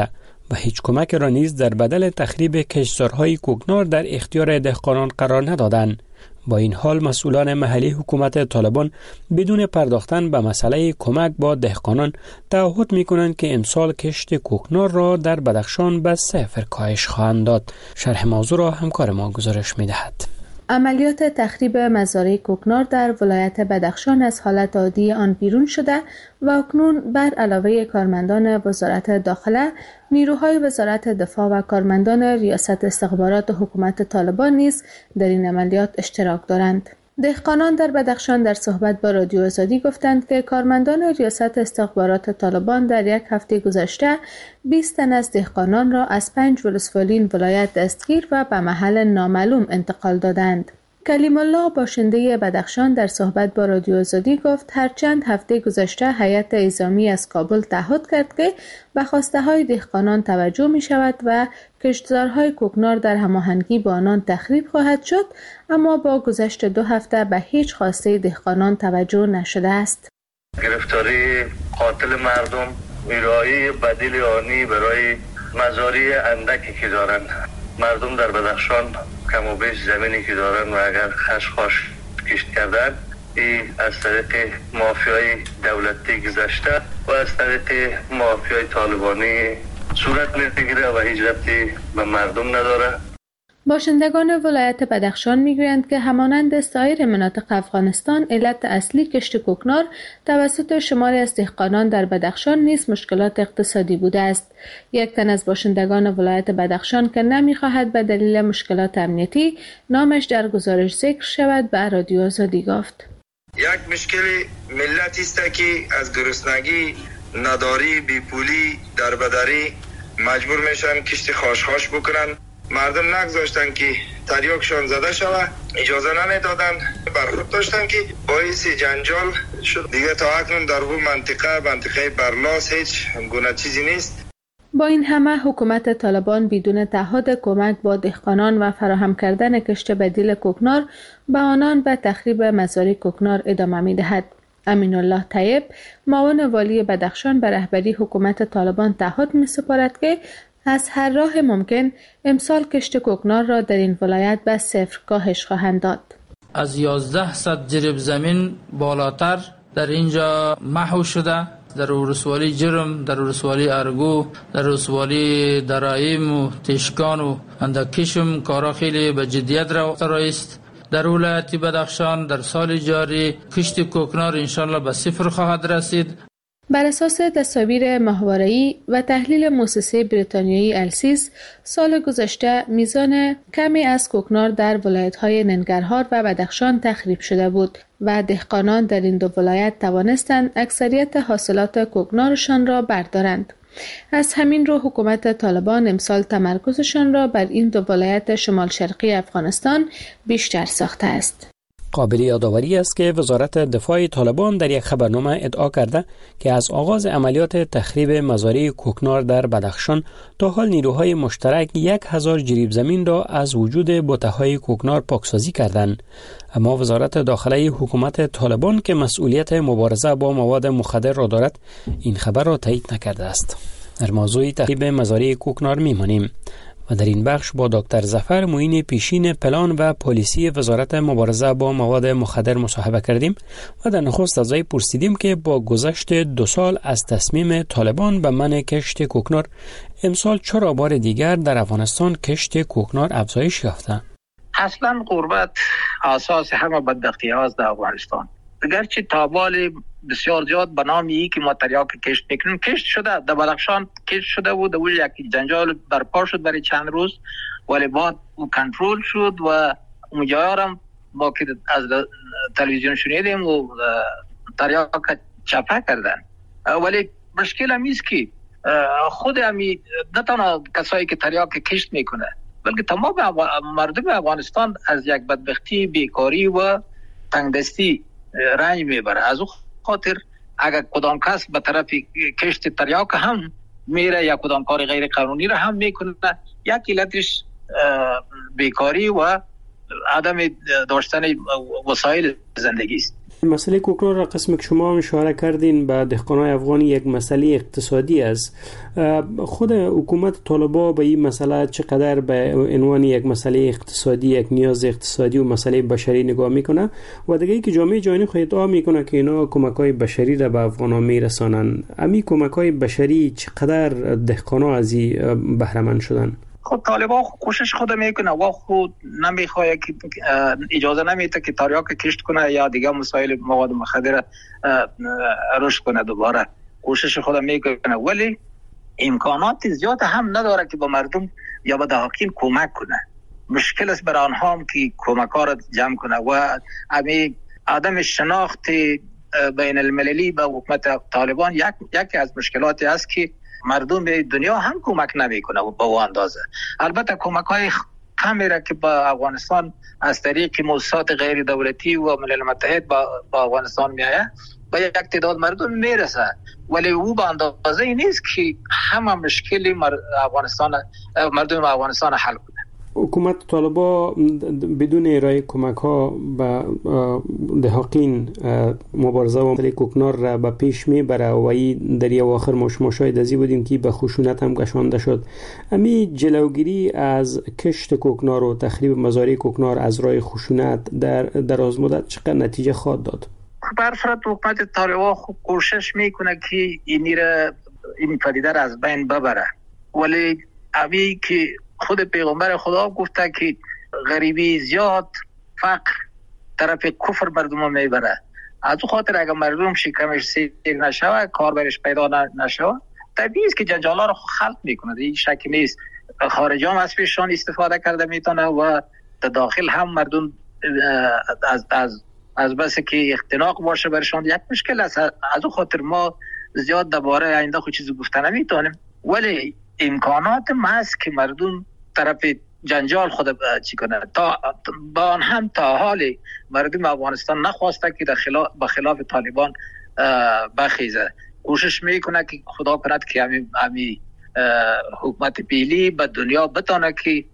و هیچ کمک را نیز در بدل تخریب کشتزارهای کوکنار در اختیار دهقانان قرار ندادند. با این حال مسئولان محلی حکومت طالبان بدون پرداختن به مسئله کمک با دهقانان تعهد می‌کنند که امسال کشت کوکنار را در بدخشان به صفر کاهش خواهند داد. شرح موضوع را همکار ما گزارش می‌دهد. عملیات تخریب مزارع کوکنار در ولایت بدخشان از حالت عادی آن بیرون شده و اکنون بر علاوه کارمندان وزارت داخله، نیروهای وزارت دفاع و کارمندان ریاست استخبارات حکومت طالبان نیز در این عملیات اشتراک دارند. دهقانان در بدخشان در صحبت با رادیو آزادی گفتند که کارمندان ریاست استخبارات طالبان در یک هفته گذشته بیست تن از دهقانان را از پنج ولسوالی ولایت دستگیر و به محل نامعلوم انتقال دادند. کلیم الله باشنده بدخشان در صحبت با رادیو آزادی گفت هرچند هفته گذشته هیئت اعزامی از کابل تعهد کرد که به خواسته های دهقانان توجه می شود و کشتزارهای کوکنار در هماهنگی با آنان تخریب خواهد شد، اما با گذشت دو هفته به هیچ خواسته دهقانان توجه نشده است. گرفتاری قاتل مردم، ویرایی بدیل آنی برای مزارع اندکی که دارند. مردم در بدخشان کم و بیش زمینی که دارن و اگر خشخاش کشت کردن، این از طریق مافیای دولتی گذشته و از طریق مافیای طالبانی صورت میگیره و هیچ ربطی به مردم نداره. باشندگان ولایت بدخشان میگویند که همانند سایر مناطق افغانستان، علت اصلی کشت کوکنار توسط شماری از دهقانان در بدخشان نیز مشکلات اقتصادی بوده است. یک تن از باشندگان ولایت بدخشان که نمیخواهد به دلیل مشکلات امنیتی نامش در گزارش ذکر شود به رادیو آزادی گفت: یک مشکل ملتی است که از گرسنگی، نداری، بیپولی، دربدری مجبور میشن کشت خاشخاش بکنن. مردم نگذاشتن که تریاکشان زده شود، اجازه نمیدادن، برخورد داشتن که باعث جنجال شد. دیگه تا اکنون در اون منطقه منطقه برلاس هیچ گونه چیزی نیست. با این همه حکومت طالبان بدون تعهد کمک با دهقانان و فراهم کردن کشت بدیل کوکنار به آنان به تخریب مزارع کوکنار ادامه می‌دهد. امین الله طیب، معاون والی بدخشان، به رهبری حکومت طالبان تعهد می‌سپارد که از هر راه ممکن امسال کشت کوکنار را در این ولایت به صفر کاهش خواهند داد. از یازده صد جریب زمین بالاتر در اینجا محو شده. در ولسوالی جرم، در ولسوالی ارگو، در ولسوالی درایم و تشکان و اندکشم کارا خیلی به جدیت رفته است. در ولایت بدخشان در سال جاری کشت کوکنار انشالله به صفر خواهد رسید. بر اساس تصاویر ماهواره‌ای و تحلیل مؤسسه بریتانیایی السیس، سال گذشته میزان کمی از کوکنار در ولایت‌های ننگرهار و بدخشان تخریب شده بود و دهقانان در این دو ولایت توانستند اکثریت حاصلات کوکنارشان را بردارند. از همین رو حکومت طالبان امسال تمرکزشان را بر این دو ولایت شمال شرقی افغانستان بیشتر ساخته است. قابل یادآوری است که وزارت دفاع طالبان در یک خبرنامه ادعا کرده که از آغاز عملیات تخریب مزارع کوکنار در بدخشان تا حال نیروهای مشترک یک هزار جریب زمین را از وجود بوته‌های کوکنار پاکسازی کردند. اما وزارت داخله حکومت طالبان که مسئولیت مبارزه با مواد مخدر را دارد، این خبر را تایید نکرده است. در موضوع تخریب مزارع کوکنار می‌مانیم و در این بخش با دکتر ظفر معین پیشین پلان و پلیسی وزارت مبارزه با مواد مخدر مصاحبه کردیم و در نخست از او پرسیدیم که با گذشت دو سال از تصمیم طالبان به منع کشت کوکنار، امسال چرا بار دیگر در افغانستان کشت کوکنار افزایش یافته؟ اصلا غربت اساس همه بدبختی هاست در افغانستان. اگرچه تابال بسیار زیاد به نام ای که ما تریاک کشت میکنیم کشت شده، در بدخشان کشت شده بود، و یک جنجال برپا شد برای چند روز، ولی بعد کنترل شد و اونجا ما که از تلویزیون شنیدیم و تریاک چپه کردن. ولی مشکل هم ایست که خود همی نه تنها کسایی که تریاک کشت میکنه، بلکه تمام مردم افغانستان از یک بدبختی، بیکاری و تنگدستی رنج میبره. از اون خاطر اگر کدام کس به طرف کشت تریاک هم میره یا کدام کار غیر قانونی را هم میکنه، یک علتش بیکاری و عدم داشتن وسایل زندگی است. مسئله کوکنار را قسم که شما هم اشاره کردین به دهقانای افغان یک مسئله اقتصادی است. خود حکومت طالبان به این مسئله چقدر به عنوان یک مسئله اقتصادی، یک نیاز اقتصادی و مسئله بشری نگاه میکنه و دیگه ای که جامعه جهانی خود ادعا میکنه که اینا کمک‌های بشری را به افغان‌ها میرسانن، امی کمک‌های بشری چقدر دهقانا از این بهره مند شدن؟ خود طالبان کوشش خود میکنه و خود نمیخواد که اجازه نمیده که تریاک کشت کنه یا دیگه مسائل مواد مخدر رشد کنه. دوباره کوشش خود میکنه ولی امکانات زیاد هم نداره که به مردم یا به دهقان کمک کنه. مشکل است برای آنها هم که کمک ها را جمع کنه و امی عدم شناخت بین المللی به حکومت طالبان یک یکی از مشکلاتی است که مردم به دنیا هم کمک نمیکنه و به اون اندازه. البته کمک های کمی را که با افغانستان از طریق مؤسسات غیر دولتی و ملل متحد با, با افغانستان میآید با یک تعداد مردم میرسه ولی او به اندازه نیست که همه مشکل افغانستان مردم افغانستان حل کنه. حکومت طالبان بدون ارائه کمک ها به دهقان مبارزه و مسئله کوکنار را به پیش میبره و این در آخر مشماشای ازی بودیم که به خشونت هم کشانده شد. امی جلوگیری از کشت کوکنار و تخریب مزارع کوکنار از راه خشونت در دراز مدت چقدر نتیجه خواهد داد؟ برفرض حکومت طالبان خوب کوشش میکنه که این را این پدیده را از بین ببره ولی امی که خود پیغمبر خدا گفته که غریبی زیاد فقر طرف کفر مردم میبره. از او خاطر اگر مردم شکمش سیر نشوه کار برش پیدا نشوه طبیعی است که جنجالا رو خلق میکنه. این شک نیست. خارجی هم از پیششان استفاده کرده میتونه و داخل هم مردم از از از بس که اختناق باشه برشان یک مشکل است. از او خاطر ما زیاد درباره آینده خود چیزی گفته نمیتونیم ولی امکانات ما هست که مردم طرف جنجال خود چی کنه. تا با آن هم تا حال مردم افغانستان نخواسته که در خلاف به خلاف طالبان بخیزه. کوشش میکنه که خدا کند که همین همی حکومت پیلی به دنیا بتانه که یک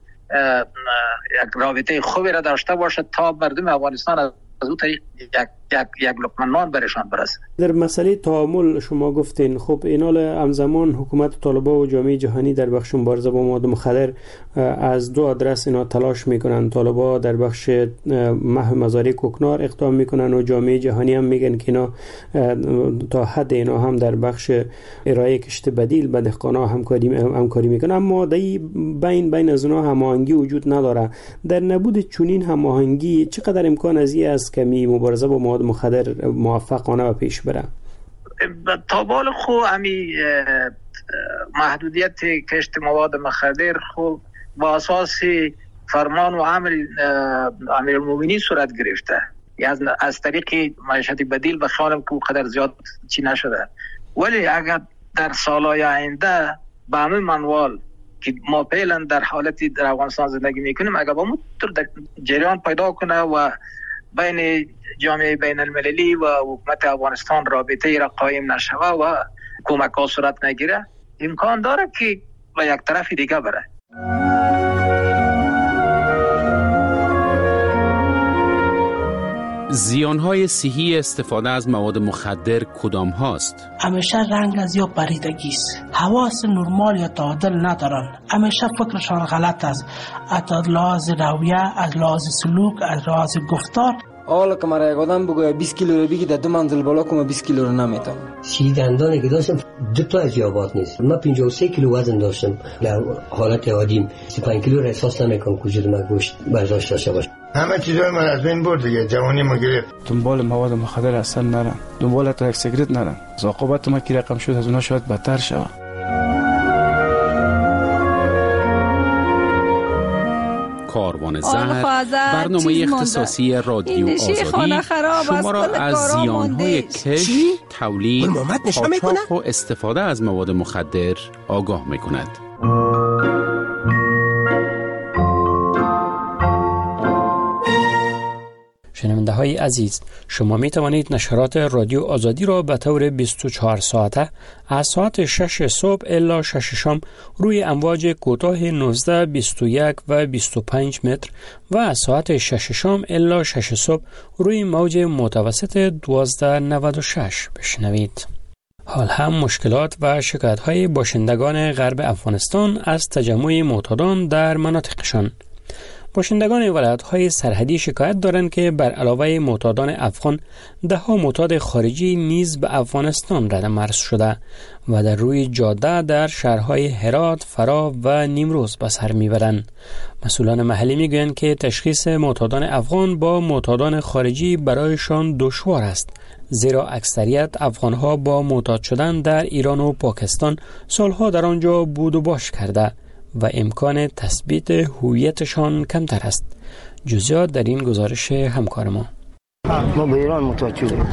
رابطه خوبی را داشته باشه تا مردم افغانستان از او طریق یک یک یک لقمه نان برشان برسه. در مسئله تعامل شما گفتین خب اینال همزمان حکومت طالبان و جامعه جهانی در بخش مبارزه با مواد مخدر از دو آدرس اینا تلاش میکنن. طالبان در بخش محو مزارع کوکنار اقدام میکنن و جامعه جهانی هم میگن که اینا تا حد اینا هم در بخش ارائه کشت بدیل به دهقانا همکاری همکاری میکنن اما در بین بین از اونها هماهنگی وجود نداره. در نبود چنین هماهنگی چقدر امکان از این است که می مبارزه با مواد مخدر موفقانه و پیش بره؟ تا بال خو امی محدودیت کشت مواد مخدر خو با اساس فرمان و امر امیرالمومنین صورت گرفته از از طریق معیشت بدیل و خیالم که قدر زیاد چی نشده ولی اگر در سالهای آینده به همین منوال که ما فعلا در حالتی در افغانستان زندگی میکنیم اگر با مطور در جریان پیدا کنه و بین جامعه بین المللی و حکومت افغانستان رابطه را قایم نشوه و کمک ها صورت نگیره امکان داره که به یک طرف دیگه بره. زیانهای صحی استفاده از مواد مخدر کدام هاست؟ همیشه رنگ از یا پریدگی است. حواس نرمال یا تعادل ندارن. همیشه فکرشان غلط است. از لحاظ رویه، از لحاظ سلوک، از لحاظ گفتار. حالا که مرا یک آدم بگوید بیست کیلو رو بگی در دو منزل بالا کنم بیست کیلو رو نمیتونم. سی دندانی که داشتم دو تا از یابات نیست. من پنجاه و سه کیلو وزن داشتم. در حالت عادیم سی و پنج کیلو را احساس نمیکنم که وجود من گوشت برداشت داشته باشه. همه چیزای من از بین برد دیگه. جوانی ما گرفت. دنبال مواد مخدر اصلا نرم. دنبال تا یک سیگرت نرم. عاقبت ما کی رقم شد از اونها شاید بدتر شود. کاروان زهر برنامه اختصاصی رادیو آزادی شما را از زیانهای کشت، تولید، قاچاق و استفاده از مواد مخدر آگاه می‌کند. شنونده شنونده های عزیز، شما می توانید نشرات رادیو آزادی را به طور بیست و چهار ساعته از ساعت شش صبح الی شش شام روی امواج کوتاه نوزده، بیست و یک و بیست و پنج متر و از ساعت شش شام الی شش صبح روی موج متوسط دوازده نود و شش بشنوید. حال هم مشکلات و شکایت‌های باشندگان غرب افغانستان از تجمع معتادان در مناطقشان. باشندگان ولایت‌های سرحدی شکایت دارند که بر علاوه معتادان افغان، ده ها معتاد خارجی نیز به افغانستان رد مرز شده و در روی جاده در شهرهای هرات، فرا و نیمروز به سر میبرند. مسئولان محلی میگویند که تشخیص معتادان افغان با معتادان خارجی برایشان دشوار است، زیرا اکثریت افغانها با معتاد شدن در ایران و پاکستان سالها در آنجا بود و باش کرده و امکان تثبیت هویتشان کمتر است. جزئیات در این گزارش همکار ما. ما به ایران معتاد شدیم.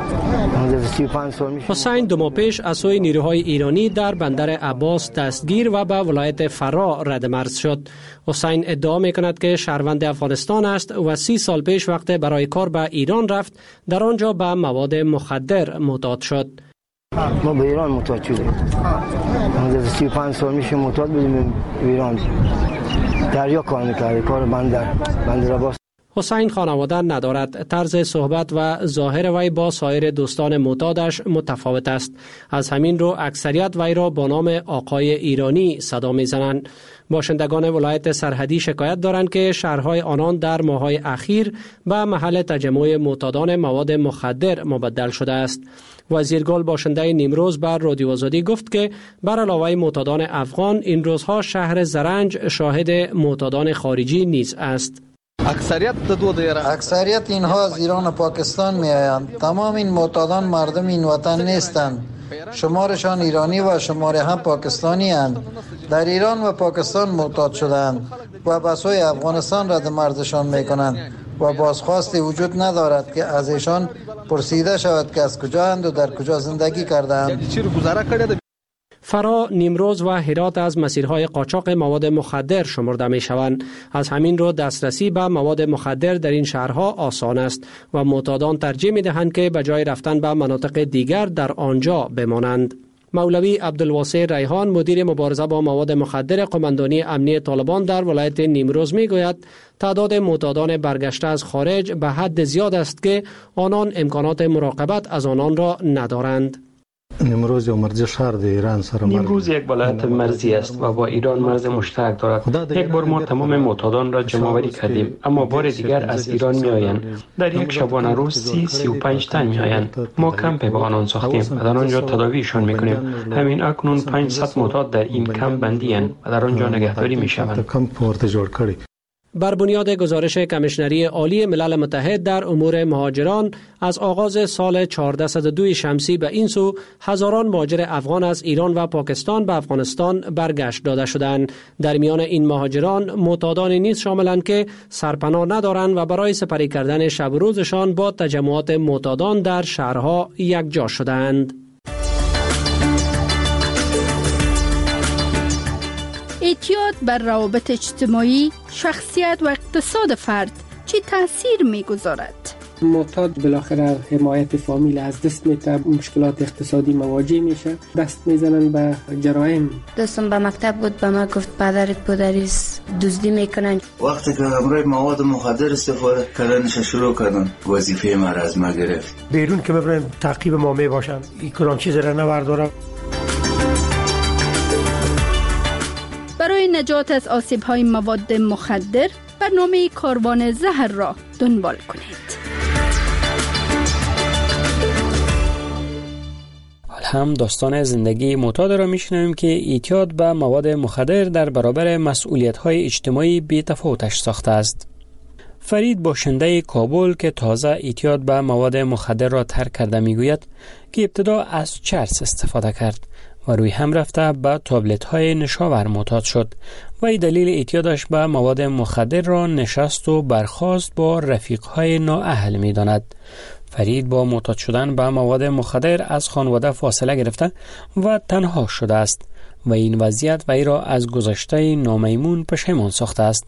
حسین دو ماه پیش از سوی نیروهای ایرانی در بندر عباس دستگیر و به ولایت فرا رد مرز شد. حسین ادعا میکند که شهروند افغانستان است و سی سال پیش وقت برای کار به ایران رفت، در آنجا به مواد مخدر معتاد شد. ما به ایران معتاد شدیم. ما سی و پنج سال میشه معتاد بودیم ایران. دریا کار میکردیم، کار بندر بندر عباس. حسین خانواده ندارد. طرز صحبت و ظاهر وی با سایر دوستان معتادش متفاوت است. از همین رو اکثریت وی را با نام آقای ایرانی صدا میزنند. باشندگان ولایت سرحدی شکایت دارند که شهرهای آنان در ماه‌های اخیر به محل تجمع معتادان مواد مخدر مبدل شده است. وزیرگل باشنده نیمروز بر رادیو آزادی گفت که بر علاوه معتادان افغان، این روزها شهر زرنج شاهد معتادان خارجی نیز است. اکثریت اکثریت اینها از ایران و پاکستان می آیند. تمام این معتادان مردم این وطن نیستند. شمارشان ایرانی و شماره هم پاکستانی اند. در ایران و پاکستان معتاد شدند و به سوی افغانستان رد مرزشان می کنند و بازخواستی وجود ندارد که از ایشان پرسیده شود که از کجا اند و در کجا زندگی کردند. فرا، نیمروز و هرات از مسیرهای قاچاق مواد مخدر شمرده می شوند. از همین رو دسترسی به مواد مخدر در این شهرها آسان است و معتادان ترجیح می دهند که به جای رفتن به مناطق دیگر در آنجا بمانند. مولوی عبدالواسع ریحان، مدیر مبارزه با مواد مخدر قماندانی امنی طالبان در ولایت نیمروز می گوید تعداد معتادان برگشته از خارج به حد زیاد است که آنان امکانات مراقبت از آنان را ندارند. نیمروز مرزی شهر در ایران سره نیمروز یک ولایت مرزی است و با ایران مرز مشترک دارد. یک بار ما تمام معتادان را جمع آوری کردیم، اما بار دیگر از ایران می آیند. در یک شبانه روز سی سی و پنج تن می آیند. ما کمپ به آنان ساختیم و در آنجا تداویشان می کنیم. همین اکنون پانصد معتاد در این کمپ بندی اند و در آنجا نگهداری می شوند. بر بنیاد گزارش کمیشنری عالی ملل متحد در امور مهاجران، از آغاز سال چهارصد و دو شمسی به این سو هزاران مهاجر افغان از ایران و پاکستان به افغانستان برگشت داده شدند. در میان این مهاجران معتادانی نیز شاملند که سرپناه ندارند و برای سپری کردن شب و روزشان با تجمعات معتادان در شهرها یکجا شدند. اعتیاد بر روابط اجتماعی، شخصیت و اقتصاد فرد چه تاثیر می‌گذارد؟ معتاد بالاخره حمایت فامیل از دست میده، مشکلات اقتصادی مواجه میشه، دست میزنن به جرایم. دوستم به مکتب بود، به ما گفت پدرت پدریست دزدی میکنن. وقتی که امروز مواد مخدر استفاده کردنش شروع کردن، وظیفه ما را از ما گرفت. بیرون که ببرن تعقیب ما میباشن، این کدام چیز را نوردارم. برای نجات از آسیب‌های مواد مخدر، برنامه کاروان زهر را دنبال کنید. حال هم داستان زندگی معتاد را میشنویم که اعتیاد به مواد مخدر در برابر مسئولیت‌های اجتماعی بی‌تفاوتش ساخته است. فرید باشنده کابل که تازه اعتیاد به مواد مخدر را ترک کرده میگوید که ابتدا از چرس استفاده کرد و روی هم رفته به تابلت های نشاور معتاد شد و این دلیل اعتیادش به مواد مخدر را نشست و برخاست با رفیق های نااهل می داند. فرید با معتاد شدن به مواد مخدر از خانواده فاصله گرفته و تنها شده است و این وضعیت وی را از گذشته نامیمون پشیمان ساخته است.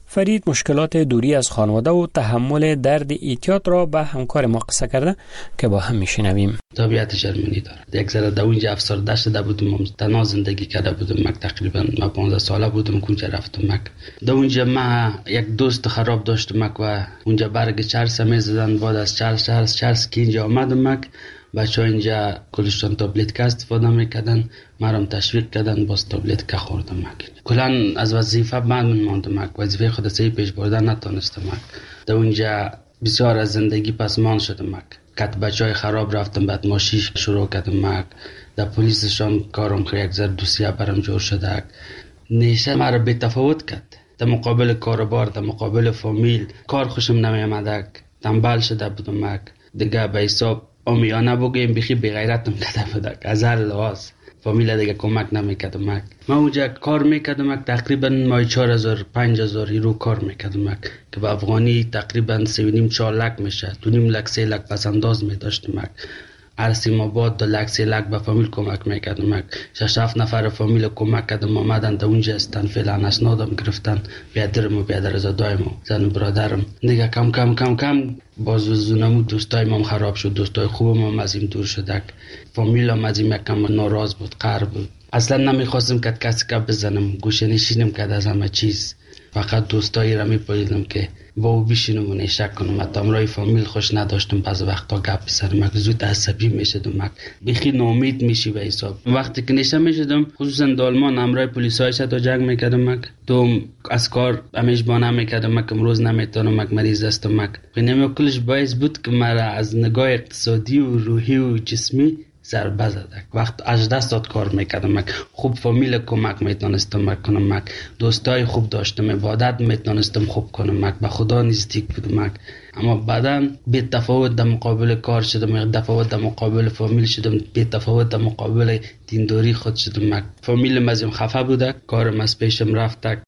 فرید مشکلات دوری از خانواده و تحمل درد اعتیاد را به همکار ما قصه کرده که با هم میشنویم. طبیعت جرمنی داره. یک ذره در اونجا افسرده شده بودم، تنها زندگی کرده بودم. مک تقریبا ما پانزده ساله بودم که اونجا رفتم مک. در اونجا ما یک دوست خراب داشتم مک و اونجا برگ چرس میزدن. بعد از چرس چرس چرس که اینجا آمدم مک، بچه ها اینجا کلشتان تابلت که استفاده میکردن، مرام تشویق کردن باز تابلت که خوردم مک. کلان از وظیفه بعد من ماندم مک، وظیفه خود سعی پیش بردن نتونستم مک. در اونجا بسیار از زندگی پسمان شدم مک. کت بچه های خراب رفتم، بعد ماشیش شروع کردم مک. در پلیسشان کارم که یک ذره دوسیه برم جور شده. نیشه مرا بی تفاوت کرد در مقابل کاربار، در مقابل فامیل. کار خوشم نمی آمدک، تنبل شده بودم مک. دیگه به حساب امیانه بگیم بخی بغیرتم کرده بودک. از هر لحاظ فامیل دیگه کمک نمیکردم مک. من اونجا کار میکردم مک، تقریبا مای چهار هزار پنج هزار یورو کار میکردم مک، که به افغانی تقریبا سه و نیم چهار لک میشه. دو نیم لک سه لک پس انداز میداشتم مک. هر سیم آباد دو لک سه لک به فامیل کمک میکردم مک. شش هفت نفر فامیل کمک کردم، آمدن در اونجا استن، فعلا اسنادم گرفتن، بیادرم و بیادرزادایم و زن و برادرم. دیگه کم کم کم کم باز زونمو دوستای مام خراب شد، دوستای خوبم هم از این دور شدک. فامیل هم از این یکم ناراض بود، قهر بود. اصلا نمیخواستم که کسی که بزنم، گوشه نشینم کرد از همه چیز. فقط دوستایی را میپاییدم که با او بشینم و نشک کنم. حتی امرای فامیل خوش نداشتم، بعض وقتا گپ بزنم مک، زود عصبی میشدم مک، بخی ناامید میشی به حساب. وقتی که نشه میشدم، خصوصا دالمان امرای پلیسای تا جنگ میکردم مک، تو از کار همیش بانه میکردم مک، امروز نمیتونم مک، مریض هستم مک. نمی کلش باعث بود که مرا از نگاه اقتصادی و روحی و جسمی ضربه زدک. وقت هجده ساعت کار میکردم مک، خوب فامیل کمک میتونستم مک کنم مک، دوستای خوب داشتم، عبادت میتونستم خوب کنم مک، به خدا نزدیک بودم مک. اما بعدا بی تفاوت در مقابل کار شدم، یک تفاوت در مقابل فامیل شدم، بی تفاوت در مقابل دینداری خود شدم مک. فامیل مزیم خفه بودک، کارم از پیشم رفتک.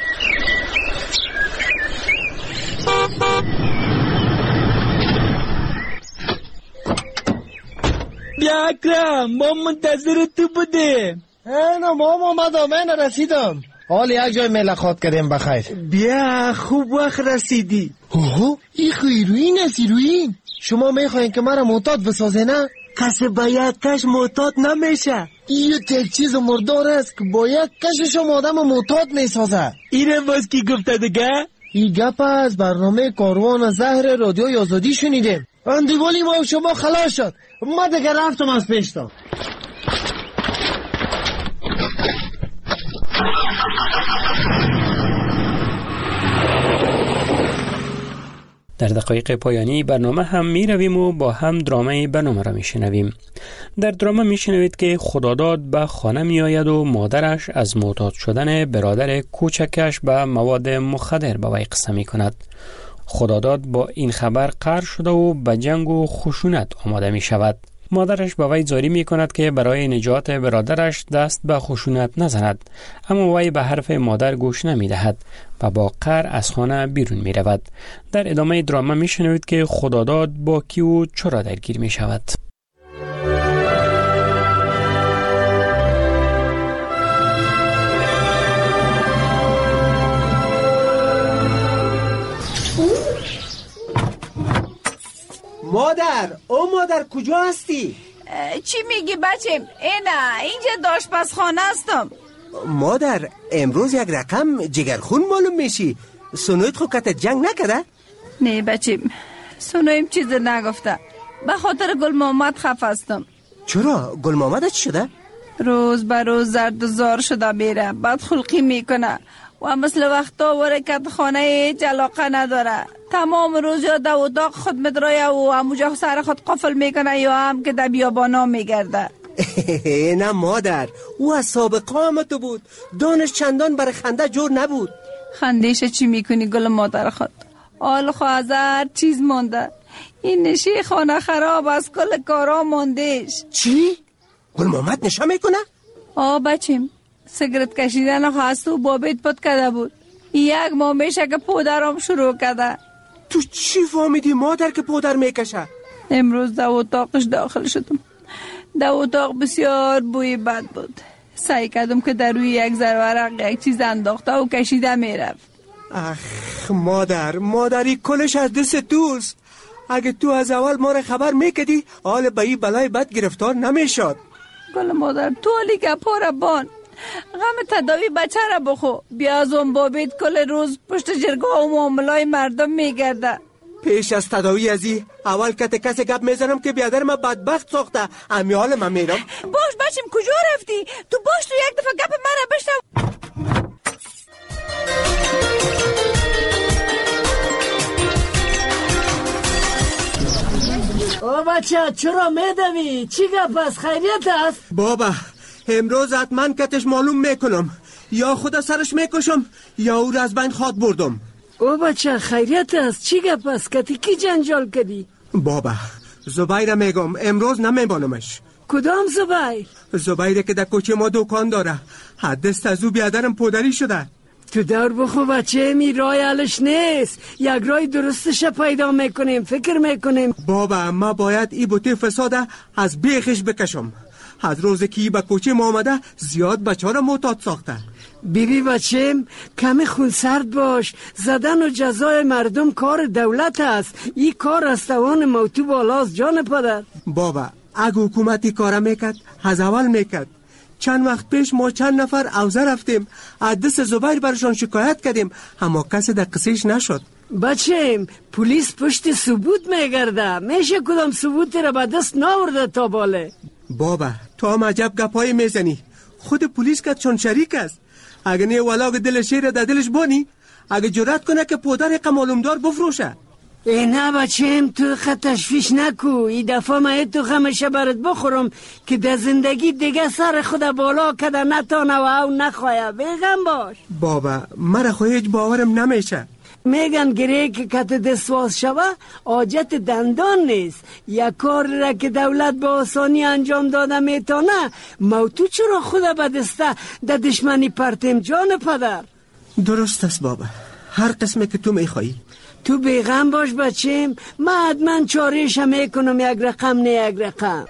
بیا اکرم، ما منتظر تو بودیم. اینا ما آمدم، من رسیدم. حال یک جای ملاقات کردیم بخیر. بیا خوب وقت رسیدی. اوه این خیروین است. ایروین شما میخواین که مرا معتاد بسازه نه؟ کسی باید کش معتاد نمیشه. این یک چیز مردار است که باید کشش آدم معتاد میسازه. اینه باز کی گفته دیگه؟ این گپ از برنامه کاروان زهر رادیوی آزادی شنیدیم. اندیوالی ما شما خلاص شد، ما دیگه رفتم از پیشتم. در دقایق پایانی برنامه هم می رویم و با هم درامه برنامه را می شنویم. در درامه می شنوید که خداداد به خانه می آید و مادرش از معتاد شدن برادر کوچکش به مواد مخدر به وی قصه می کند. خداداد با این خبر قهر شده و به جنگ و خشونت آماده می شود. مادرش به وی زاری می کند که برای نجات برادرش دست به خشونت نزند، اما وی به حرف مادر گوش نمی دهد و با قهر از خانه بیرون می رود. در ادامه درامه می شنوید که خداداد با کی و چرا درگیر می شود. مادر، او مادر کجا هستی؟ چی میگی بچم؟ اینا اینجا آشپزخانه هستم. مادر امروز یک رقم جگرخون معلوم میشی. سنویت خو کت جنگ نکده؟ نه بچم، سنویم چیز نگفته. به خاطر گل محمد خفه هستم. چرا؟ گل محمد چی شده؟ روز به روز زرد و زار شده میره، بد خلقی میکنه و مثل وقتا ورکت خانه جلاقه نداره. تمام روز یا در اتاق خود مدرایه و همونجا سر خود قفل میکنه یا هم که در بیابانا میگرده. نه مادر، او از سابقه آمده بود، دانش چندان برای خنده جور نبود. خندیش چی میکنی گل مادر خود؟ آل خوازر چیز مانده. این نشی خانه خراب از کل کارا ماندهش. چی؟ گل محمد نشه میکنه؟ آه بچیم، سیگرت کشیدن خواست و بابیت پد کرده بود. یک ماه میشه که پودرم شروع کرده. تو چی فهمیدی مادر که پودر میکشه؟ امروز در اتاقش داخل شدم. در اتاق بسیار بوی بد بود. سعی کردم که در روی یک ذره ورق یک چیز انداخته و کشیده میرفت. اخ مادر مادری کلش از دست توست. اگه تو از اول ما را خبر میکدی حال به این بلای بد گرفتار نمیشد. گل مادر تو علی گپا را بان، غم تداوی بچه را بخو. بیا از اون بابید کل روز پشت جرگاه و معاملای مردم میگرده. پیش از تداوی ازی اول کت کسی گپ میزنم که بیادر ما بدبخت ساخته. امی حال من میرم. باش بچم کجا رفتی؟ تو باش تو یک دفعه گپ من را بشنو. او بچه چرا میدوی؟ چی گپ است؟ خیریت است؟ بابا امروز حتما کتش معلوم میکنم، یا خدا سرش میکشم یا او را از بین خواد بردم. او بچه خیریت است؟ چی گپ است؟ کتی کی جنجال کردی؟ بابا زبیر میگم امروز نمیبانمش. کدام زبیر؟ زبیر که در کوچه ما دکان داره. حدست از او بیادرم پدری شده. تو دور بخو بچه می رای علش نیست، یک رای درستش پیدا میکنیم، فکر میکنیم. بابا ما باید ای بوته فساده از بیخش بکشم. از روز که ای به کوچه ما آمده زیاد بچه ها را معتاد ساخته. بیبی بچم کمی خونسرد باش، زدن و جزای مردم کار دولت است. این کار از توان موتو بالاست جان پدر. بابا اگه حکومتی کار میکرد از اول میکرد. چند وقت پیش ما چند نفر اوزه رفتیم، عدس زبیر برشان شکایت کردیم، اما کسی در قصیش نشد. بچم پلیس پشت ثبوت میگرده، میشه کدام ثبوتی را به دست ناورده تا باله. بابا تو هم عجب گپایی میزنی. خود پلیس که چون شریک است. اگه نه ولاگ دل شیر در دلش بانی، اگه جرأت کنه که پدر قمالمدار بفروشه. ای نه بچم تو خط تشویش نکو. این دفعه من تو خمشه برات بخورم که در زندگی دیگه سر خود بالا کده نتانه و او نخواه. بیغم باش. بابا مرا خو هیچ باورم نمیشه. میگن گره که کت دستواز شوه حاجت دندان نیست. یک کار را که دولت با آسانی انجام داده میتونه، موتو چرا خود به دسته در دشمنی پرتیم جان پدر؟ درست است بابا، هر قسمه که تو میخوایی. تو بیغم باش بچیم، من حتما چاریش میکنم، یک رقم نه یک رقم.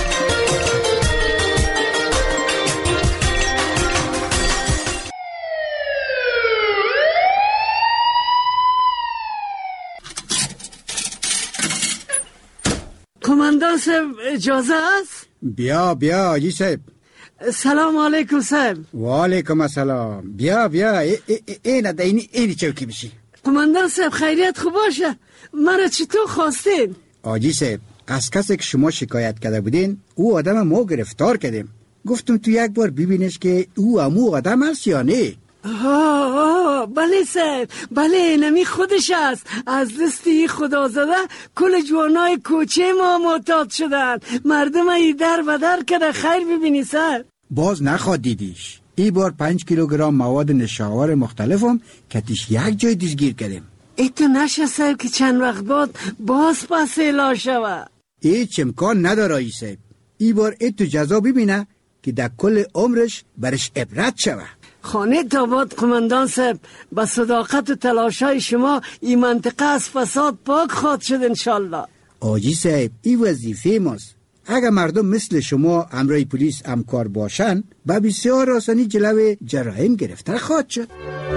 کماندان صاحب اجازه است؟ بیا بیا آجی صاحب. سلام علیکم صاحب. و علیکم السلام. بیا بیا این ده اینی اینی چوکی بشی. کماندان صاحب خیریت خوب باشه. مرا چطور خواستین؟ آجی صاحب از کسی که شما شکایت کرده بودین او آدم ما گرفتار کردیم. گفتم تو یک بار ببینش که او امو آدم است یا نه. آه آه بله صاحب بله نمی خودش است. از دستی خدا زده کل جوانای کوچه ما معتاد شدن. مردم ای در و در کده. خیر ببینی صاحب. باز نخواد دیدیش. ای بار پنج کیلوگرم مواد نشاور مختلفم کتیش یک جای دستگیر کردیم. ای تو نشه صاحب که چند وقت بعد باز پس اعلا شوه. هیچ امکان نداره ای صاحب. ای بار ای تو جزا ببینه که در کل عمرش برش عبرت شوه. خانه تاباد قماندان صاحب، با صداقت و تلاشای شما این منطقه از فساد پاک خواد شد انشالله. آجی صاحب این وظیفه ماست. اگر مردم مثل شما امرای پلیس همکار باشن با بسیار آسانی جلو جرایم گرفتار خواهد شد.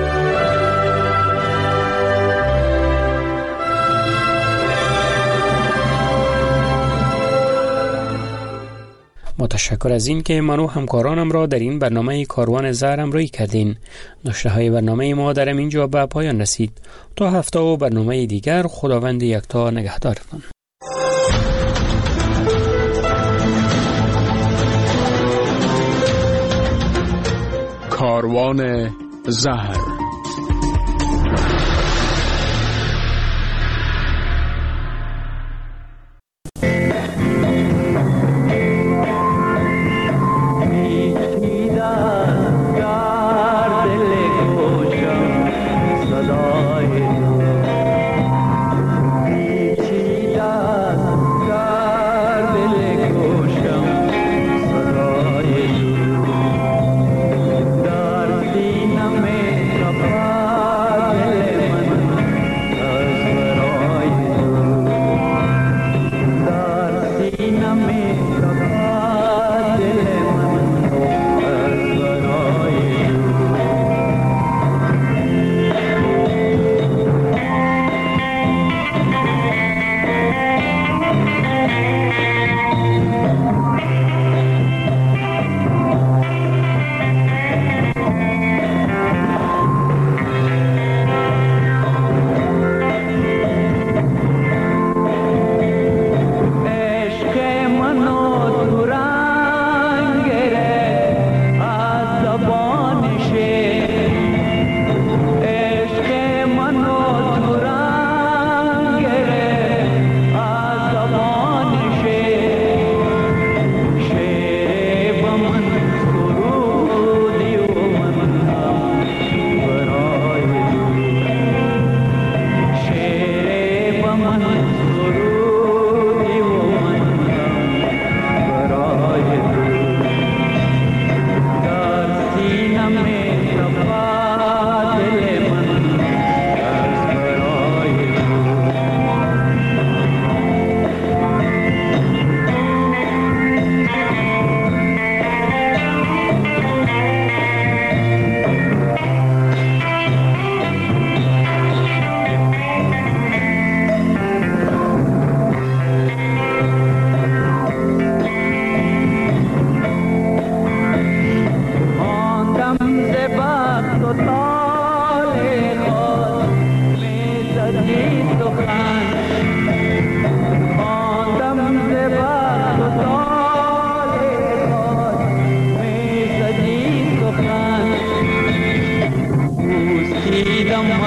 متشکر از این که من و همکارانم را در این برنامه کاروان زهر همراهی کردین. نشره های برنامه ما در اینجا به پایان رسید. تا هفته و برنامه دیگر خداوند یکتا نگهدارتان. کاروان زهر.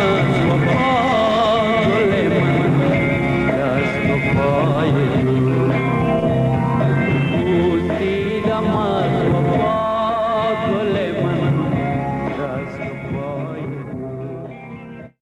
از وفا گل من دست و پای